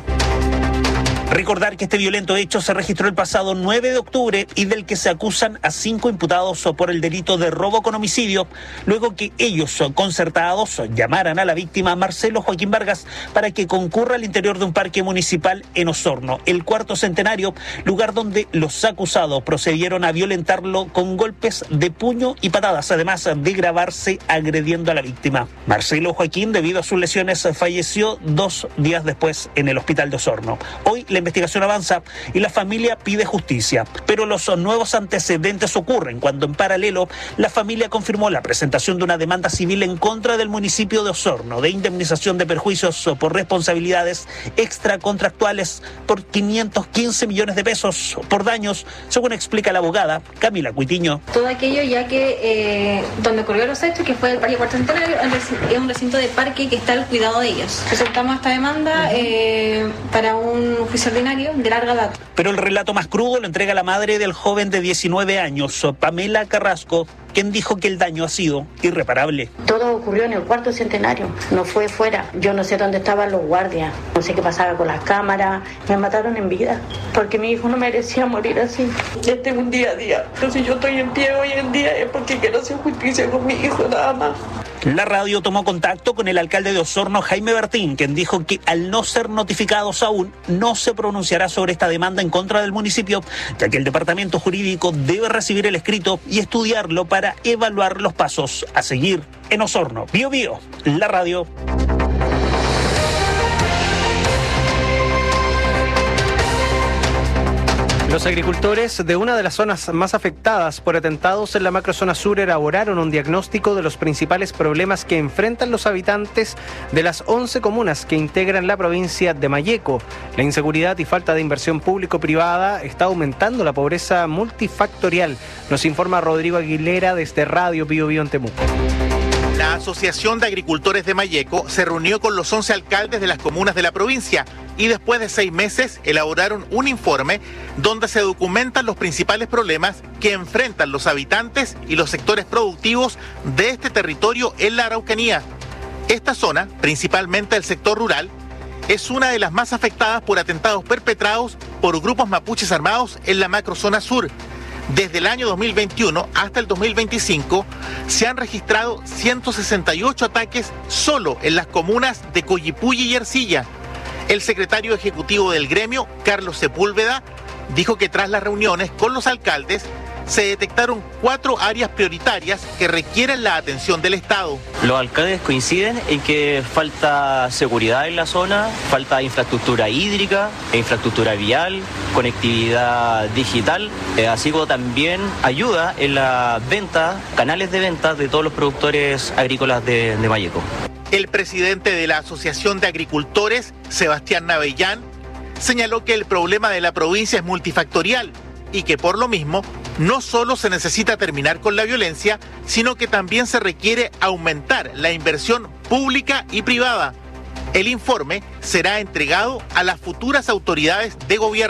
Recordar que este violento hecho se registró el pasado 9 de octubre y del que se acusan a 5 imputados por el delito de robo con homicidio, luego que ellos, concertados, llamaran a la víctima Marcelo Joaquín Vargas para que concurra al interior de un parque municipal en Osorno, el Cuarto Centenario, lugar donde los acusados procedieron a violentarlo con golpes de puño y patadas, además de grabarse agrediendo a la víctima. Marcelo Joaquín, debido a sus lesiones, falleció 2 días después en el hospital de Osorno. Hoy la investigación avanza y la familia pide justicia, pero los nuevos antecedentes ocurren cuando en paralelo la familia confirmó la presentación de una demanda civil en contra del municipio de Osorno de indemnización de perjuicios por responsabilidades extracontractuales por 515 millones de pesos por daños, según explica la abogada Camila Cuitiño. Todo aquello ya que donde ocurrió los hechos, que fue el Parque Cuarto Centenario, es un recinto de parque que está al cuidado de ellos. Presentamos esta demanda para un juicio ordinario de larga data. Pero el relato más crudo lo entrega la madre del joven de 19 años, Pamela Carrasco, quien dijo que el daño ha sido irreparable. Todo ocurrió en el Cuarto Centenario, no fue fuera. Yo no sé dónde estaban los guardias, no sé qué pasaba con las cámaras. Me mataron en vida, porque mi hijo no merecía morir así. Este es un día a día. Entonces yo estoy en pie hoy en día es porque quiero hacer justicia con mi hijo, nada más. La radio tomó contacto con el alcalde de Osorno, Jaime Bertín, quien dijo que al no ser notificados aún, no se pronunciará sobre esta demanda en contra del municipio, ya que el departamento jurídico debe recibir el escrito y estudiarlo para evaluar los pasos a seguir. En Osorno, Bio Bio, la radio. Los agricultores de una de las zonas más afectadas por atentados en la macrozona sur elaboraron un diagnóstico de los principales problemas que enfrentan los habitantes de las 11 comunas que integran la provincia de Malleco. La inseguridad y falta de inversión público-privada está aumentando la pobreza multifactorial, nos informa Rodrigo Aguilera desde Radio Bio Bio en Temuco. La Asociación de Agricultores de Malleco se reunió con los 11 alcaldes de las comunas de la provincia y después de 6 meses elaboraron un informe donde se documentan los principales problemas que enfrentan los habitantes y los sectores productivos de este territorio en la Araucanía. Esta zona, principalmente el sector rural, es una de las más afectadas por atentados perpetrados por grupos mapuches armados en la macrozona sur. Desde el año 2021 hasta el 2025 se han registrado 168 ataques solo en las comunas de Coyipulli y Ercilla. El secretario ejecutivo del gremio, Carlos Sepúlveda, dijo que tras las reuniones con los alcaldes se detectaron 4 áreas prioritarias que requieren la atención del Estado. Los alcaldes coinciden en que falta seguridad en la zona, falta infraestructura hídrica, infraestructura vial, conectividad digital, así como también ayuda en la venta, canales de venta de todos los productores agrícolas de Malleco. El presidente de la Asociación de Agricultores, Sebastián Navellán, señaló que el problema de la provincia es multifactorial y que por lo mismo no solo se necesita terminar con la violencia, sino que también se requiere aumentar la inversión pública y privada. El informe será entregado a las futuras autoridades de gobierno.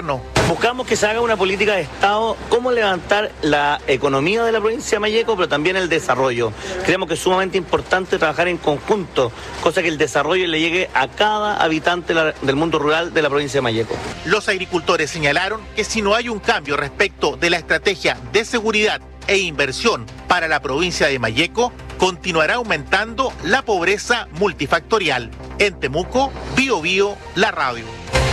Buscamos que se haga una política de Estado, cómo levantar la economía de la provincia de Malleco, pero también el desarrollo. Creemos que es sumamente importante trabajar en conjunto, cosa que el desarrollo le llegue a cada habitante del mundo rural de la provincia de Malleco. Los agricultores señalaron que si no hay un cambio respecto de la estrategia de seguridad e inversión para la provincia de Malleco, continuará aumentando la pobreza multifactorial. En Temuco, Bío Bío, la radio.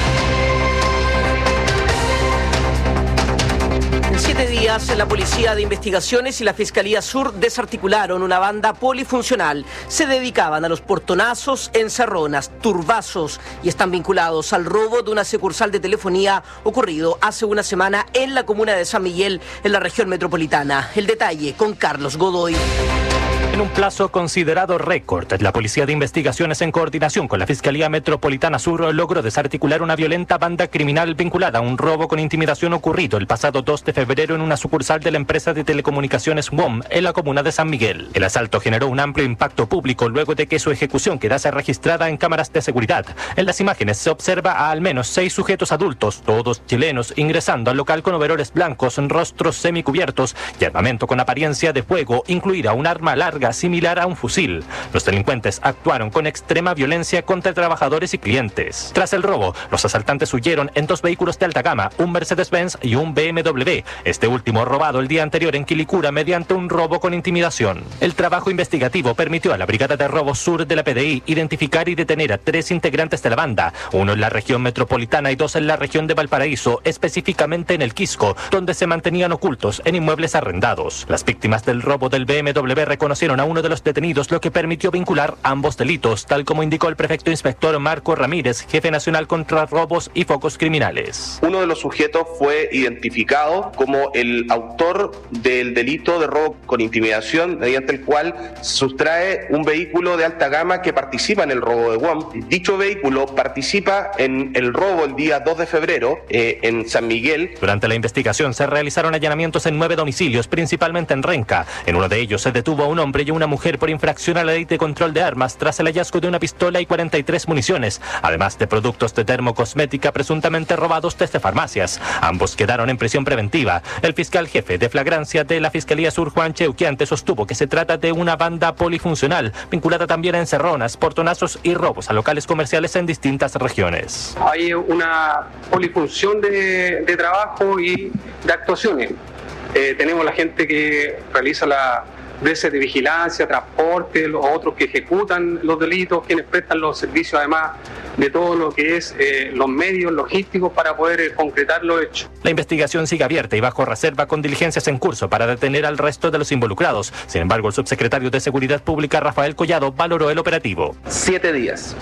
En 7 días, la Policía de Investigaciones y la Fiscalía Sur desarticularon una banda polifuncional. Se dedicaban a los portonazos, encerronas, turbazos y están vinculados al robo de una sucursal de telefonía ocurrido hace una semana en la comuna de San Miguel, en la región metropolitana. El detalle con Carlos Godoy. En un plazo considerado récord, la Policía de Investigaciones, en coordinación con la Fiscalía Metropolitana Sur, logró desarticular una violenta banda criminal vinculada a un robo con intimidación ocurrido el pasado 2 de febrero en una sucursal de la empresa de telecomunicaciones WOM en la comuna de San Miguel. El asalto generó un amplio impacto público luego de que su ejecución quedase registrada en cámaras de seguridad. En las imágenes se observa a al menos 6 sujetos adultos, todos chilenos, ingresando al local con overoles blancos, rostros semicubiertos y armamento con apariencia de fuego, incluida un arma larga similar a un fusil. Los delincuentes actuaron con extrema violencia contra trabajadores y clientes. Tras el robo, los asaltantes huyeron en 2 vehículos de alta gama, un Mercedes-Benz y un BMW, este último robado el día anterior en Quilicura mediante un robo con intimidación. El trabajo investigativo permitió a la Brigada de Robo Sur de la PDI identificar y detener a 3 integrantes de la banda, uno en la región metropolitana y 2 en la región de Valparaíso, específicamente en el Quisco, donde se mantenían ocultos en inmuebles arrendados. Las víctimas del robo del BMW reconocieron a uno de los detenidos, lo que permitió vincular ambos delitos, tal como indicó el prefecto inspector Marco Ramírez, jefe nacional contra robos y focos criminales. Uno de los sujetos fue identificado como el autor del delito de robo con intimidación, mediante el cual sustrae un vehículo de alta gama que participa en el robo de WOM. Dicho vehículo participa en el robo el día 2 de febrero en San Miguel. Durante la investigación se realizaron allanamientos en 9 domicilios, principalmente en Renca. En uno de ellos se detuvo a un hombre y una mujer por infracción a la ley de control de armas tras el hallazgo de una pistola y 43 municiones, además de productos de termocosmética presuntamente robados desde farmacias. Ambos quedaron en prisión preventiva. El fiscal jefe de flagrancia de la Fiscalía Sur, Juan Cheuquiante, sostuvo que se trata de una banda polifuncional, vinculada también a encerronas, portonazos y robos a locales comerciales en distintas regiones. Hay una polifunción de trabajo y de actuaciones. Tenemos la gente que realiza la veces de vigilancia, transporte, los otros que ejecutan los delitos, quienes prestan los servicios además de todo lo que es los medios logísticos para poder concretar los hechos. La investigación sigue abierta y bajo reserva con diligencias en curso para detener al resto de los involucrados. Sin embargo, el subsecretario de Seguridad Pública, Rafael Collado, valoró el operativo. 7 días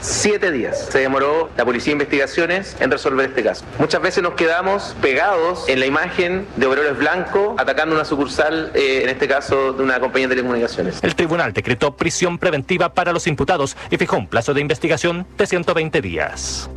se demoró la Policía de Investigaciones en resolver este caso. Muchas veces nos quedamos pegados en la imagen de overoles blancos atacando una sucursal, en este caso de una compañía de telecomunicaciones. El tribunal decretó prisión preventiva para los imputados y fijó un plazo de investigación de 120 días.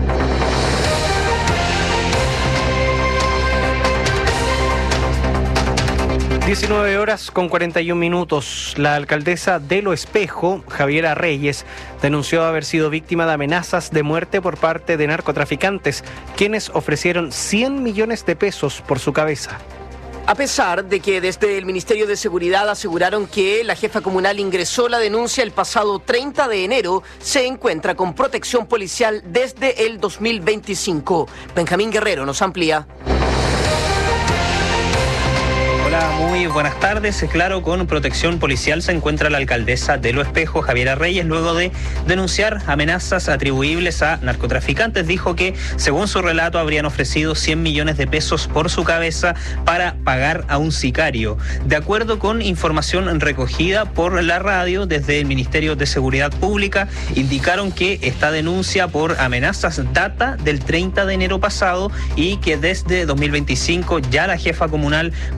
(19:41). La alcaldesa de Lo Espejo, Javiera Reyes, denunció haber sido víctima de amenazas de muerte por parte de narcotraficantes, quienes ofrecieron 100 millones de pesos por su cabeza. A pesar de que desde el Ministerio de Seguridad aseguraron que la jefa comunal ingresó la denuncia el pasado 30 de enero, se encuentra con protección policial desde el 2025. Benjamín Guerrero nos amplía. Hola, muy buenas tardes. Claro, con protección policial se encuentra la alcaldesa de Lo Espejo, Javiera Reyes, luego de denunciar amenazas atribuibles a narcotraficantes. Dijo que, según su relato, habrían ofrecido 100 millones de pesos por su cabeza para pagar a un sicario. De acuerdo con información recogida por la radio desde el Ministerio de Seguridad Pública, indicaron que esta denuncia por amenazas data del 30 de enero pasado y que desde 2025 ya la jefa comunal contaba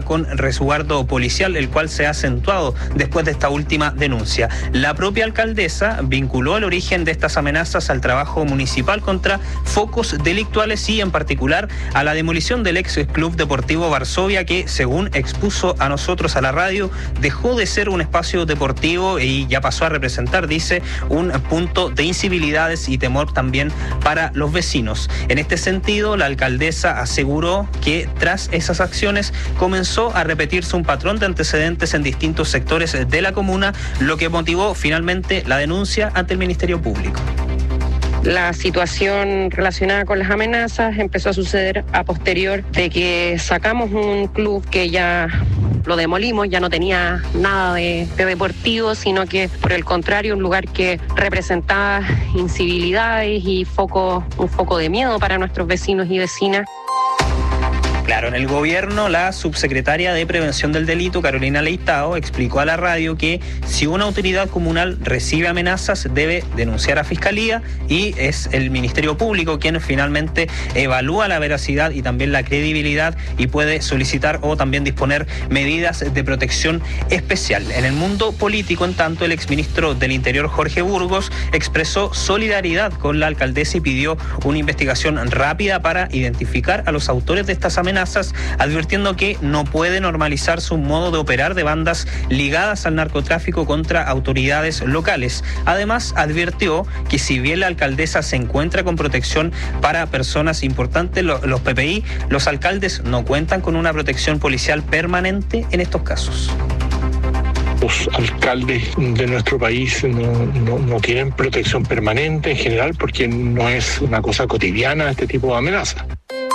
con resguardo policial, el cual se ha acentuado después de esta última denuncia. La propia alcaldesa vinculó el origen de estas amenazas al trabajo municipal contra focos delictuales y en particular a la demolición del ex Club Deportivo Varsovia, que según expuso a nosotros a la radio, dejó de ser un espacio deportivo y ya pasó a representar, dice, un punto de incivilidades y temor también para los vecinos. En este sentido, la alcaldesa aseguró que tras esas acciones comenzó a repetirse un patrón de antecedentes en distintos sectores de la comuna, lo que motivó finalmente la denuncia ante el Ministerio Público. La situación relacionada con las amenazas empezó a suceder a posterior de que sacamos un club que ya lo demolimos, ya no tenía nada de deportivo, sino que por el contrario un lugar que representaba incivilidades y un foco de miedo para nuestros vecinos y vecinas. Claro, en el gobierno, la subsecretaria de Prevención del Delito, Carolina Leitao, explicó a la radio que si una autoridad comunal recibe amenazas, debe denunciar a Fiscalía y es el Ministerio Público quien finalmente evalúa la veracidad y también la credibilidad y puede solicitar o también disponer medidas de protección especial. En el mundo político, en tanto, el exministro del Interior, Jorge Burgos, expresó solidaridad con la alcaldesa y pidió una investigación rápida para identificar a los autores de estas amenazas, advirtiendo que no puede normalizarse un modo de operar de bandas ligadas al narcotráfico contra autoridades locales. Además, advirtió que si bien la alcaldesa se encuentra con protección para personas importantes, los PPI, los alcaldes no cuentan con una protección policial permanente en estos casos. Los alcaldes de nuestro país no tienen protección permanente en general porque no es una cosa cotidiana este tipo de amenaza.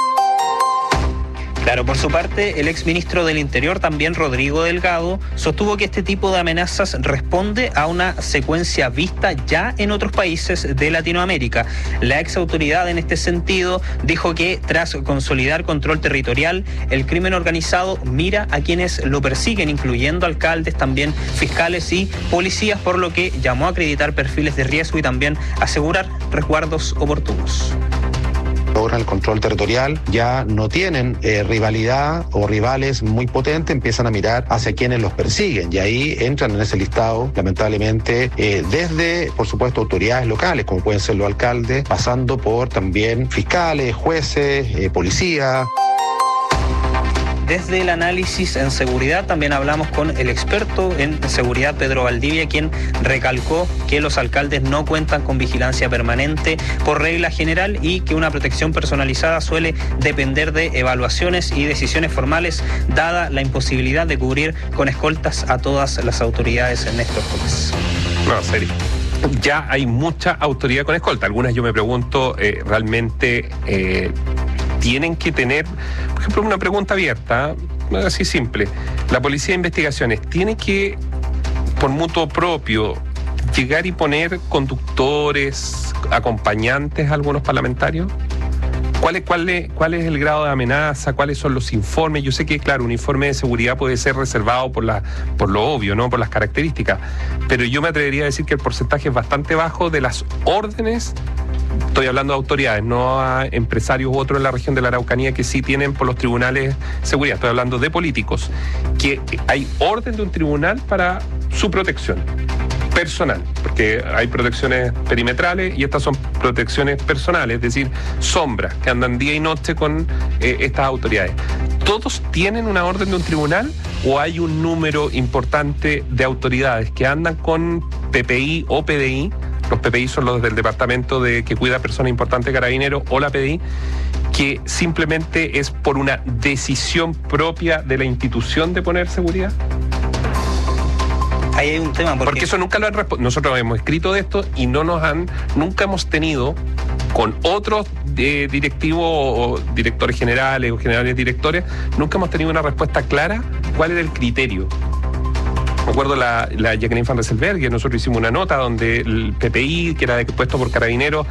Claro, por su parte, el exministro del Interior, también Rodrigo Delgado, sostuvo que este tipo de amenazas responde a una secuencia vista ya en otros países de Latinoamérica. La exautoridad en este sentido dijo que tras consolidar control territorial, el crimen organizado mira a quienes lo persiguen, incluyendo alcaldes, también fiscales y policías, por lo que llamó a acreditar perfiles de riesgo y también asegurar resguardos oportunos. Logran el control territorial, ya no tienen rivalidad o rivales muy potentes, empiezan a mirar hacia quienes los persiguen y ahí entran en ese listado, lamentablemente, desde, por supuesto, autoridades locales, como pueden ser los alcaldes, pasando por también fiscales, jueces, policía. Desde el análisis en seguridad también hablamos con el experto en seguridad, Pedro Valdivia, quien recalcó que los alcaldes no cuentan con vigilancia permanente por regla general y que una protección personalizada suele depender de evaluaciones y decisiones formales, dada la imposibilidad de cubrir con escoltas a todas las autoridades en Néstor Gómez. No, en serio. Ya hay mucha autoridad con escolta. Algunas yo me pregunto, realmente tienen que tener, por ejemplo, una pregunta abierta, así simple. La Policía de Investigaciones tiene que, por mutuo propio, llegar y poner conductores, acompañantes a algunos parlamentarios. ¿Cuál es el grado de amenaza? ¿Cuáles son los informes? Yo sé que, claro, un informe de seguridad puede ser reservado por lo obvio, ¿no? Por las características. Pero yo me atrevería a decir que el porcentaje es bastante bajo de las órdenes. Estoy hablando de autoridades, no a empresarios u otros en la región de la Araucanía que sí tienen por los tribunales seguridad. Estoy hablando de políticos, que hay orden de un tribunal para su protección personal, porque hay protecciones perimetrales y estas son protecciones personales, es decir, sombras que andan día y noche con estas autoridades. ¿Todos tienen una orden de un tribunal o hay un número importante de autoridades que andan con PPI o PDI? Los PPI son los del departamento que cuida a personas importantes, Carabineros, o la PDI, que simplemente es por una decisión propia de la institución de poner seguridad. Ahí hay un tema. Porque eso nunca lo han respondido. Nosotros hemos escrito de esto y nunca hemos tenido con otros directivos o directores generales o generales directores, nunca hemos tenido una respuesta clara cuál era el criterio. Me acuerdo la Jacqueline Van Rieselberghe, nosotros hicimos una nota donde el PPI, que era puesto por Carabineros,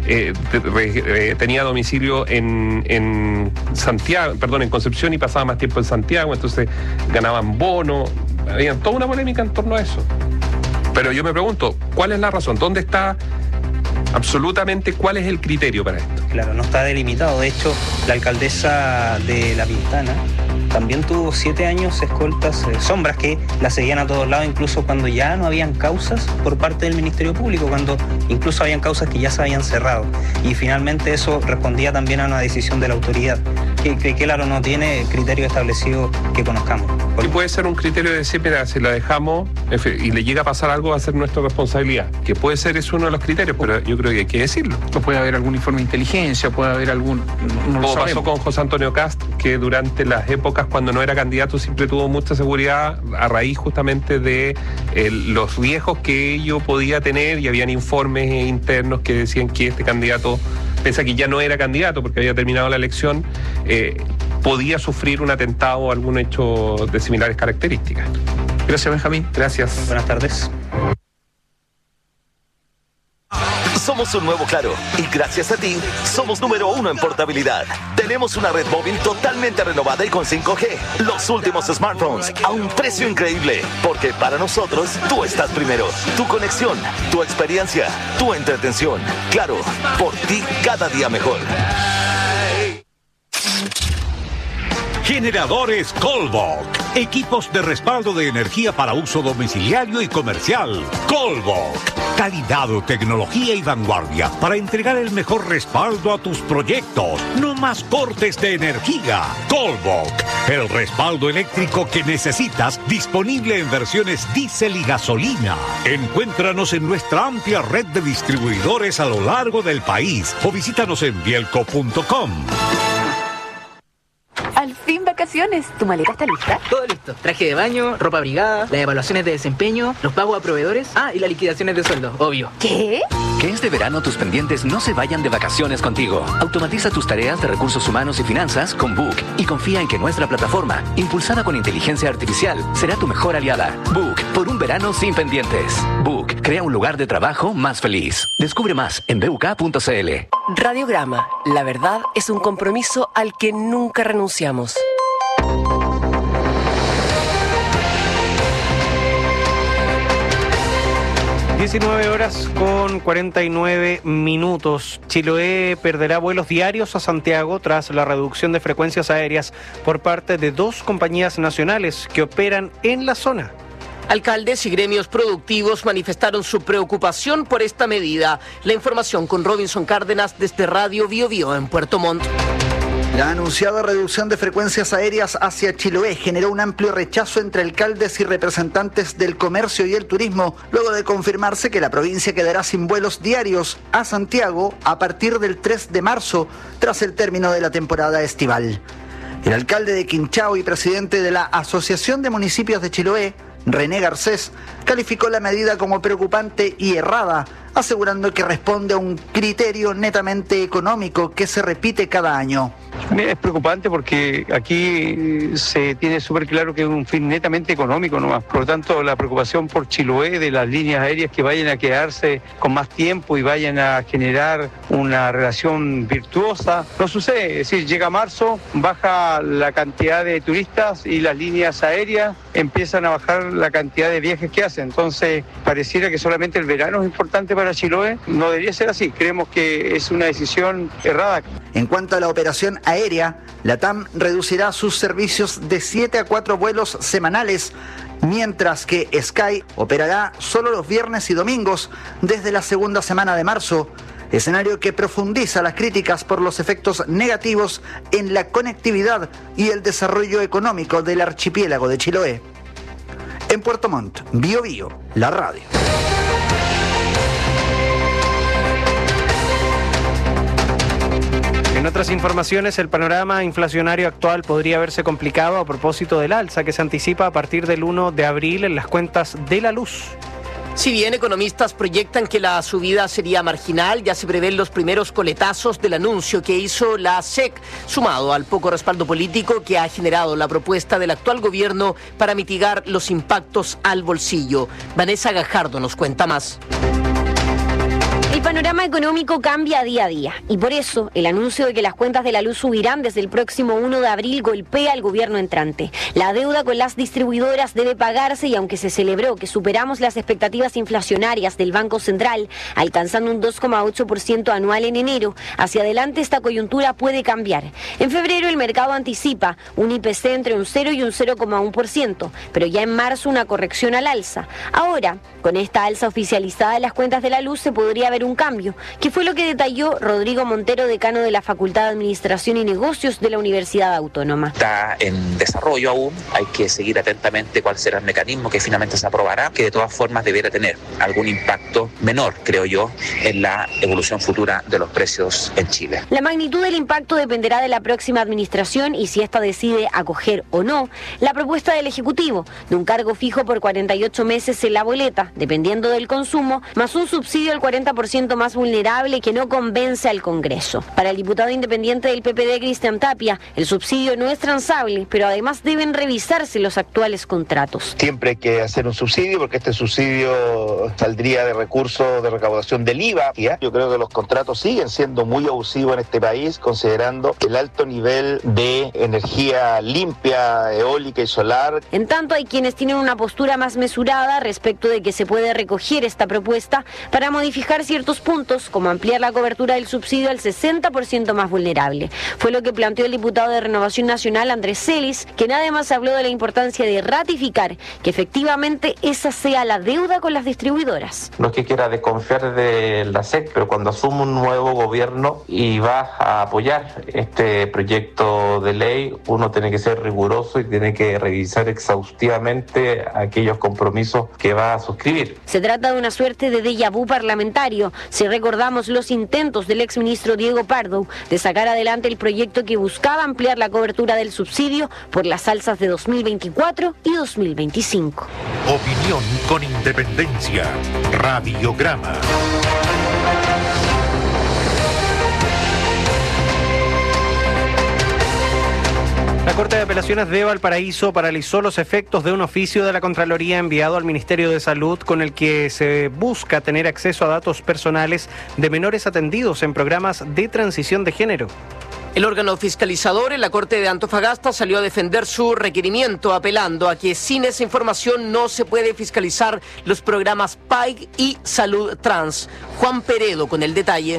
tenía domicilio en Santiago, en Concepción y pasaba más tiempo en Santiago, entonces ganaban bonos, había toda una polémica en torno a eso. Pero yo me pregunto, ¿cuál es la razón? ¿Dónde está absolutamente cuál es el criterio para esto? Claro, no está delimitado. De hecho, la alcaldesa de La Pintana también tuvo 7 años escoltas, sombras que la seguían a todos lados, incluso cuando ya no habían causas por parte del Ministerio Público, cuando incluso habían causas que ya se habían cerrado. Y finalmente eso respondía también a una decisión de la autoridad, que claro, no tiene criterio establecido que conozcamos. Y puede ser un criterio de decir, mira, si la dejamos y le llega a pasar algo, va a ser nuestra responsabilidad. Que puede ser eso uno de los criterios, pero yo creo que hay que decirlo. O puede haber algún informe de inteligencia, puede haber algún... Como pasó con José Antonio Kast, que durante las épocas cuando no era candidato siempre tuvo mucha seguridad a raíz justamente de los riesgos que ello podía tener, y habían informes internos que decían que este candidato, pese a que ya no era candidato porque había terminado la elección, podía sufrir un atentado o algún hecho de similares características. Gracias, Benjamín. Gracias. Buenas tardes. Somos un nuevo Claro y gracias a ti somos número 1 en portabilidad. Tenemos una red móvil totalmente renovada y con 5G. Los últimos smartphones a un precio increíble, porque para nosotros tú estás primero. Tu conexión, tu experiencia, tu entretención. Claro, por ti cada día mejor. Generadores Colbok. Equipos de respaldo de energía para uso domiciliario y comercial. Colbok. Calidad, tecnología y vanguardia para entregar el mejor respaldo a tus proyectos. No más cortes de energía. Colbok. El respaldo eléctrico que necesitas, disponible en versiones diésel y gasolina. Encuéntranos en nuestra amplia red de distribuidores a lo largo del país o visítanos en bielco.com. Al fin vacaciones. ¿Tu maleta está lista? Todo listo. Traje de baño, ropa abrigada, las evaluaciones de desempeño, los pagos a proveedores, y las liquidaciones de sueldo, obvio. ¿Qué? Que este verano tus pendientes no se vayan de vacaciones contigo. Automatiza tus tareas de recursos humanos y finanzas con Book y confía en que nuestra plataforma, impulsada con inteligencia artificial, será tu mejor aliada. Book, por un verano sin pendientes. Book, crea un lugar de trabajo más feliz. Descubre más en buk.cl. Radiograma. La verdad es un compromiso al que nunca renunciamos. (19:49). Chiloé perderá vuelos diarios a Santiago tras la reducción de frecuencias aéreas por parte de 2 compañías nacionales que operan en la zona. Alcaldes y gremios productivos manifestaron su preocupación por esta medida. La información con Robinson Cárdenas desde Radio Bio Bio en Puerto Montt. La anunciada reducción de frecuencias aéreas hacia Chiloé generó un amplio rechazo entre alcaldes y representantes del comercio y el turismo, luego de confirmarse que la provincia quedará sin vuelos diarios a Santiago a partir del 3 de marzo, tras el término de la temporada estival. El alcalde de Quinchao y presidente de la Asociación de Municipios de Chiloé, René Garcés, calificó la medida como preocupante y errada, asegurando que responde a un criterio netamente económico que se repite cada año. Es preocupante porque aquí se tiene súper claro que es un fin netamente económico nomás. Por lo tanto, la preocupación por Chiloé, de las líneas aéreas que vayan a quedarse con más tiempo y vayan a generar una relación virtuosa, no sucede. Es decir, llega marzo, baja la cantidad de turistas y las líneas aéreas empiezan a bajar la cantidad de viajes que hacen. Entonces, pareciera que solamente el verano es importante para Chiloé. No debería ser así. Creemos que es una decisión errada. En cuanto a la operación aérea, la TAM reducirá sus servicios de 7 a 4 vuelos semanales, mientras que Sky operará solo los viernes y domingos desde la segunda semana de marzo, escenario que profundiza las críticas por los efectos negativos en la conectividad y el desarrollo económico del archipiélago de Chiloé. En Puerto Montt, Bio Bio, la radio. En otras informaciones, el panorama inflacionario actual podría verse complicado a propósito del alza que se anticipa a partir del 1 de abril en las cuentas de la luz. Si bien economistas proyectan que la subida sería marginal, ya se prevén los primeros coletazos del anuncio que hizo la SEC, sumado al poco respaldo político que ha generado la propuesta del actual gobierno para mitigar los impactos al bolsillo. Vanessa Gajardo nos cuenta más. El panorama económico cambia día a día y por eso el anuncio de que las cuentas de la luz subirán desde el próximo 1 de abril golpea al gobierno entrante. La deuda con las distribuidoras debe pagarse y aunque se celebró que superamos las expectativas inflacionarias del Banco Central, alcanzando un 2,8% anual en enero, hacia adelante esta coyuntura puede cambiar. En febrero el mercado anticipa un IPC entre un 0 y un 0,1%, pero ya en marzo una corrección al alza. Ahora, con esta alza oficializada de las cuentas de la luz se podría ver un cambio, que fue lo que detalló Rodrigo Montero, decano de la Facultad de Administración y Negocios de la Universidad Autónoma. Está en desarrollo aún, hay que seguir atentamente cuál será el mecanismo que finalmente se aprobará, que de todas formas debiera tener algún impacto menor, creo yo, en la evolución futura de los precios en Chile. La magnitud del impacto dependerá de la próxima administración y si ésta decide acoger o no la propuesta del Ejecutivo de un cargo fijo por 48 meses en la boleta, dependiendo del consumo, más un subsidio al 40% más vulnerable que no convence al Congreso. Para el diputado independiente del PPD, Cristian Tapia, el subsidio no es transable, pero además deben revisarse los actuales contratos. Siempre hay que hacer un subsidio porque este subsidio saldría de recursos de recaudación del IVA. Yo creo que los contratos siguen siendo muy abusivos en este país, considerando el alto nivel de energía limpia, eólica y solar. En tanto, hay quienes tienen una postura más mesurada respecto de que se puede recoger esta propuesta para modificar ciertos puntos, como ampliar la cobertura del subsidio al 60% más vulnerable. Fue lo que planteó el diputado de Renovación Nacional, Andrés Celis, quien además habló de la importancia de ratificar que efectivamente esa sea la deuda con las distribuidoras. No es que quiera desconfiar de la SEC, pero cuando asume un nuevo gobierno y va a apoyar este proyecto de ley, uno tiene que ser riguroso y tiene que revisar exhaustivamente aquellos compromisos que va a suscribir. Se trata de una suerte de déjà vu parlamentario, si recordamos los intentos del exministro Diego Pardo de sacar adelante el proyecto que buscaba ampliar la cobertura del subsidio por las alzas de 2024 y 2025. Opinión con independencia. Radiograma. La Corte de Apelaciones de Valparaíso paralizó los efectos de un oficio de la Contraloría enviado al Ministerio de Salud con el que se busca tener acceso a datos personales de menores atendidos en programas de transición de género. El órgano fiscalizador en la Corte de Antofagasta salió a defender su requerimiento, apelando a que sin esa información no se puede fiscalizar los programas PAIG y Salud Trans. Juan Peredo con el detalle.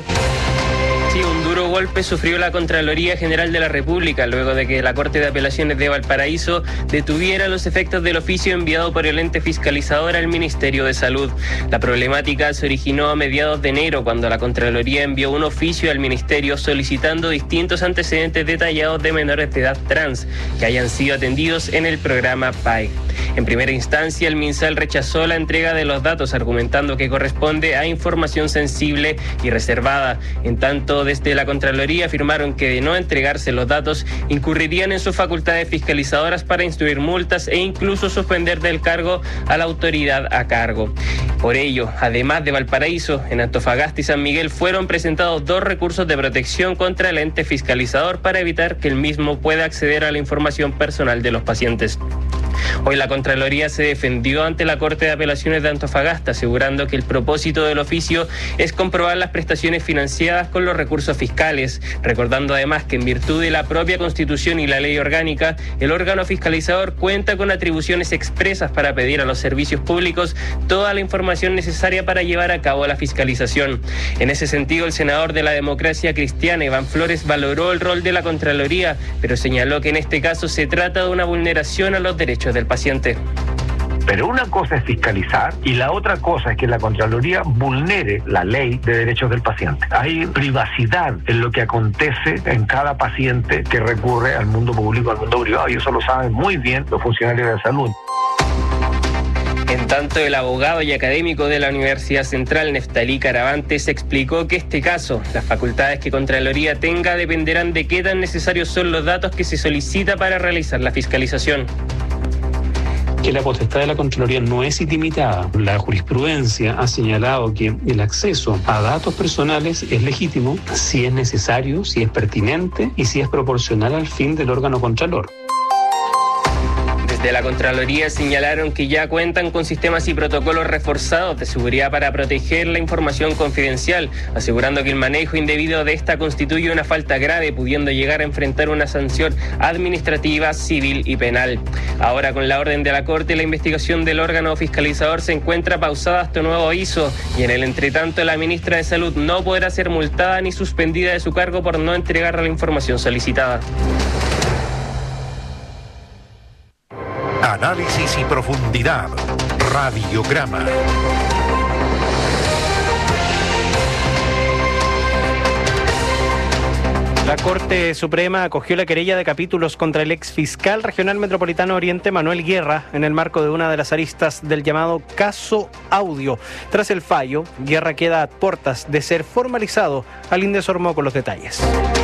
Sí, un duro golpe sufrió la Contraloría General de la República luego de que la Corte de Apelaciones de Valparaíso detuviera los efectos del oficio enviado por el ente fiscalizador al Ministerio de Salud. La problemática se originó a mediados de enero cuando la Contraloría envió un oficio al Ministerio solicitando distintos antecedentes detallados de menores de edad trans que hayan sido atendidos en el programa PAIG. En primera instancia, el MinSal rechazó la entrega de los datos argumentando que corresponde a información sensible y reservada. En tanto, desde la Contraloría afirmaron que de no entregarse los datos incurrirían en sus facultades fiscalizadoras para instruir multas e incluso suspender del cargo a la autoridad a cargo. Por ello, además de Valparaíso, en Antofagasta y San Miguel fueron presentados 2 recursos de protección contra el ente fiscalizador para evitar que el mismo pueda acceder a la información personal de los pacientes. Hoy la Contraloría se defendió ante la Corte de Apelaciones de Antofagasta, asegurando que el propósito del oficio es comprobar las prestaciones financiadas con los recursos fiscales, recordando además que en virtud de la propia Constitución y la Ley Orgánica, el órgano fiscalizador cuenta con atribuciones expresas para pedir a los servicios públicos toda la información necesaria para llevar a cabo la fiscalización. En ese sentido, el senador de la Democracia Cristiana, Iván Flores, valoró el rol de la Contraloría, pero señaló que en este caso se trata de una vulneración a los derechos del paciente. Pero una cosa es fiscalizar y la otra cosa es que la Contraloría vulnere la ley de derechos del paciente. Hay privacidad en lo que acontece en cada paciente que recurre al mundo público, al mundo privado, y eso lo saben muy bien los funcionarios de salud. En tanto, el abogado y académico de la Universidad Central, Neftalí Caravantes, explicó que este caso, las facultades que Contraloría tenga dependerán de qué tan necesarios son los datos que se solicita para realizar la fiscalización. Que la potestad de la Contraloría no es ilimitada. La jurisprudencia ha señalado que el acceso a datos personales es legítimo si es necesario, si es pertinente y si es proporcional al fin del órgano contralor. De la Contraloría señalaron que ya cuentan con sistemas y protocolos reforzados de seguridad para proteger la información confidencial, asegurando que el manejo indebido de esta constituye una falta grave, pudiendo llegar a enfrentar una sanción administrativa, civil y penal. Ahora, con la orden de la Corte, la investigación del órgano fiscalizador se encuentra pausada hasta nuevo aviso, y en el entretanto la ministra de Salud no podrá ser multada ni suspendida de su cargo por no entregar la información solicitada. Análisis y profundidad. Radiograma. La Corte Suprema acogió la querella de capítulos contra el ex fiscal regional metropolitano Oriente, Manuel Guerra, en el marco de una de las aristas del llamado caso Audio. Tras el fallo, Guerra queda a puertas de ser formalizado. Alinde Sormo con los detalles.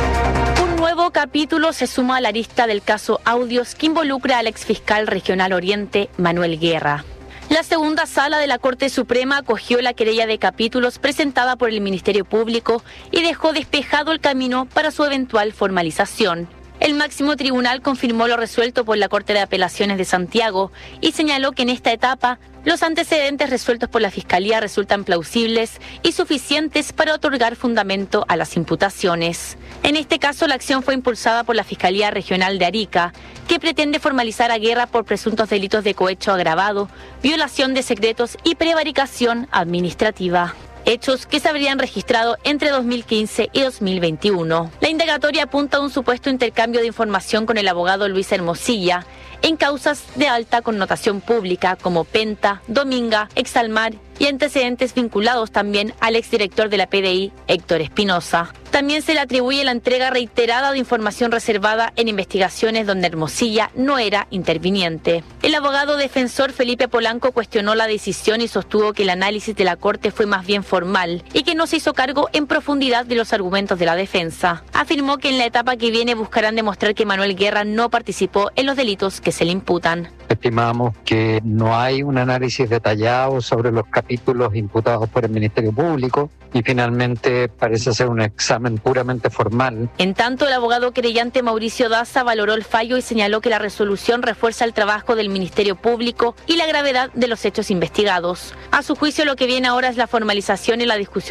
Nuevo capítulo se suma a la arista del caso Audios que involucra al exfiscal regional Oriente, Manuel Guerra. La segunda sala de la Corte Suprema acogió la querella de capítulos presentada por el Ministerio Público y dejó despejado el camino para su eventual formalización. El máximo tribunal confirmó lo resuelto por la Corte de Apelaciones de Santiago y señaló que en esta etapa los antecedentes resueltos por la Fiscalía resultan plausibles y suficientes para otorgar fundamento a las imputaciones. En este caso, la acción fue impulsada por la Fiscalía Regional de Arica, que pretende formalizar a Guerra por presuntos delitos de cohecho agravado, violación de secretos y prevaricación administrativa. Hechos que se habrían registrado entre 2015 y 2021. La indagatoria apunta a un supuesto intercambio de información con el abogado Luis Hermosilla en causas de alta connotación pública como Penta, Dominga, Exalmar y antecedentes vinculados también al exdirector de la PDI, Héctor Espinosa. También se le atribuye la entrega reiterada de información reservada en investigaciones donde Hermosilla no era interviniente. El abogado defensor Felipe Polanco cuestionó la decisión y sostuvo que el análisis de la Corte fue más bien formal y que no se hizo cargo en profundidad de los argumentos de la defensa. Afirmó que en la etapa que viene buscarán demostrar que Manuel Guerra no participó en los delitos que se le imputan. Estimamos que no hay un análisis detallado sobre los capítulos imputados por el Ministerio Público y finalmente parece ser un examen puramente formal. En tanto, el abogado querellante Mauricio Daza valoró el fallo y señaló que la resolución refuerza el trabajo del Ministerio Público y la gravedad de los hechos investigados. A su juicio, lo que viene ahora es la formalización y la discusión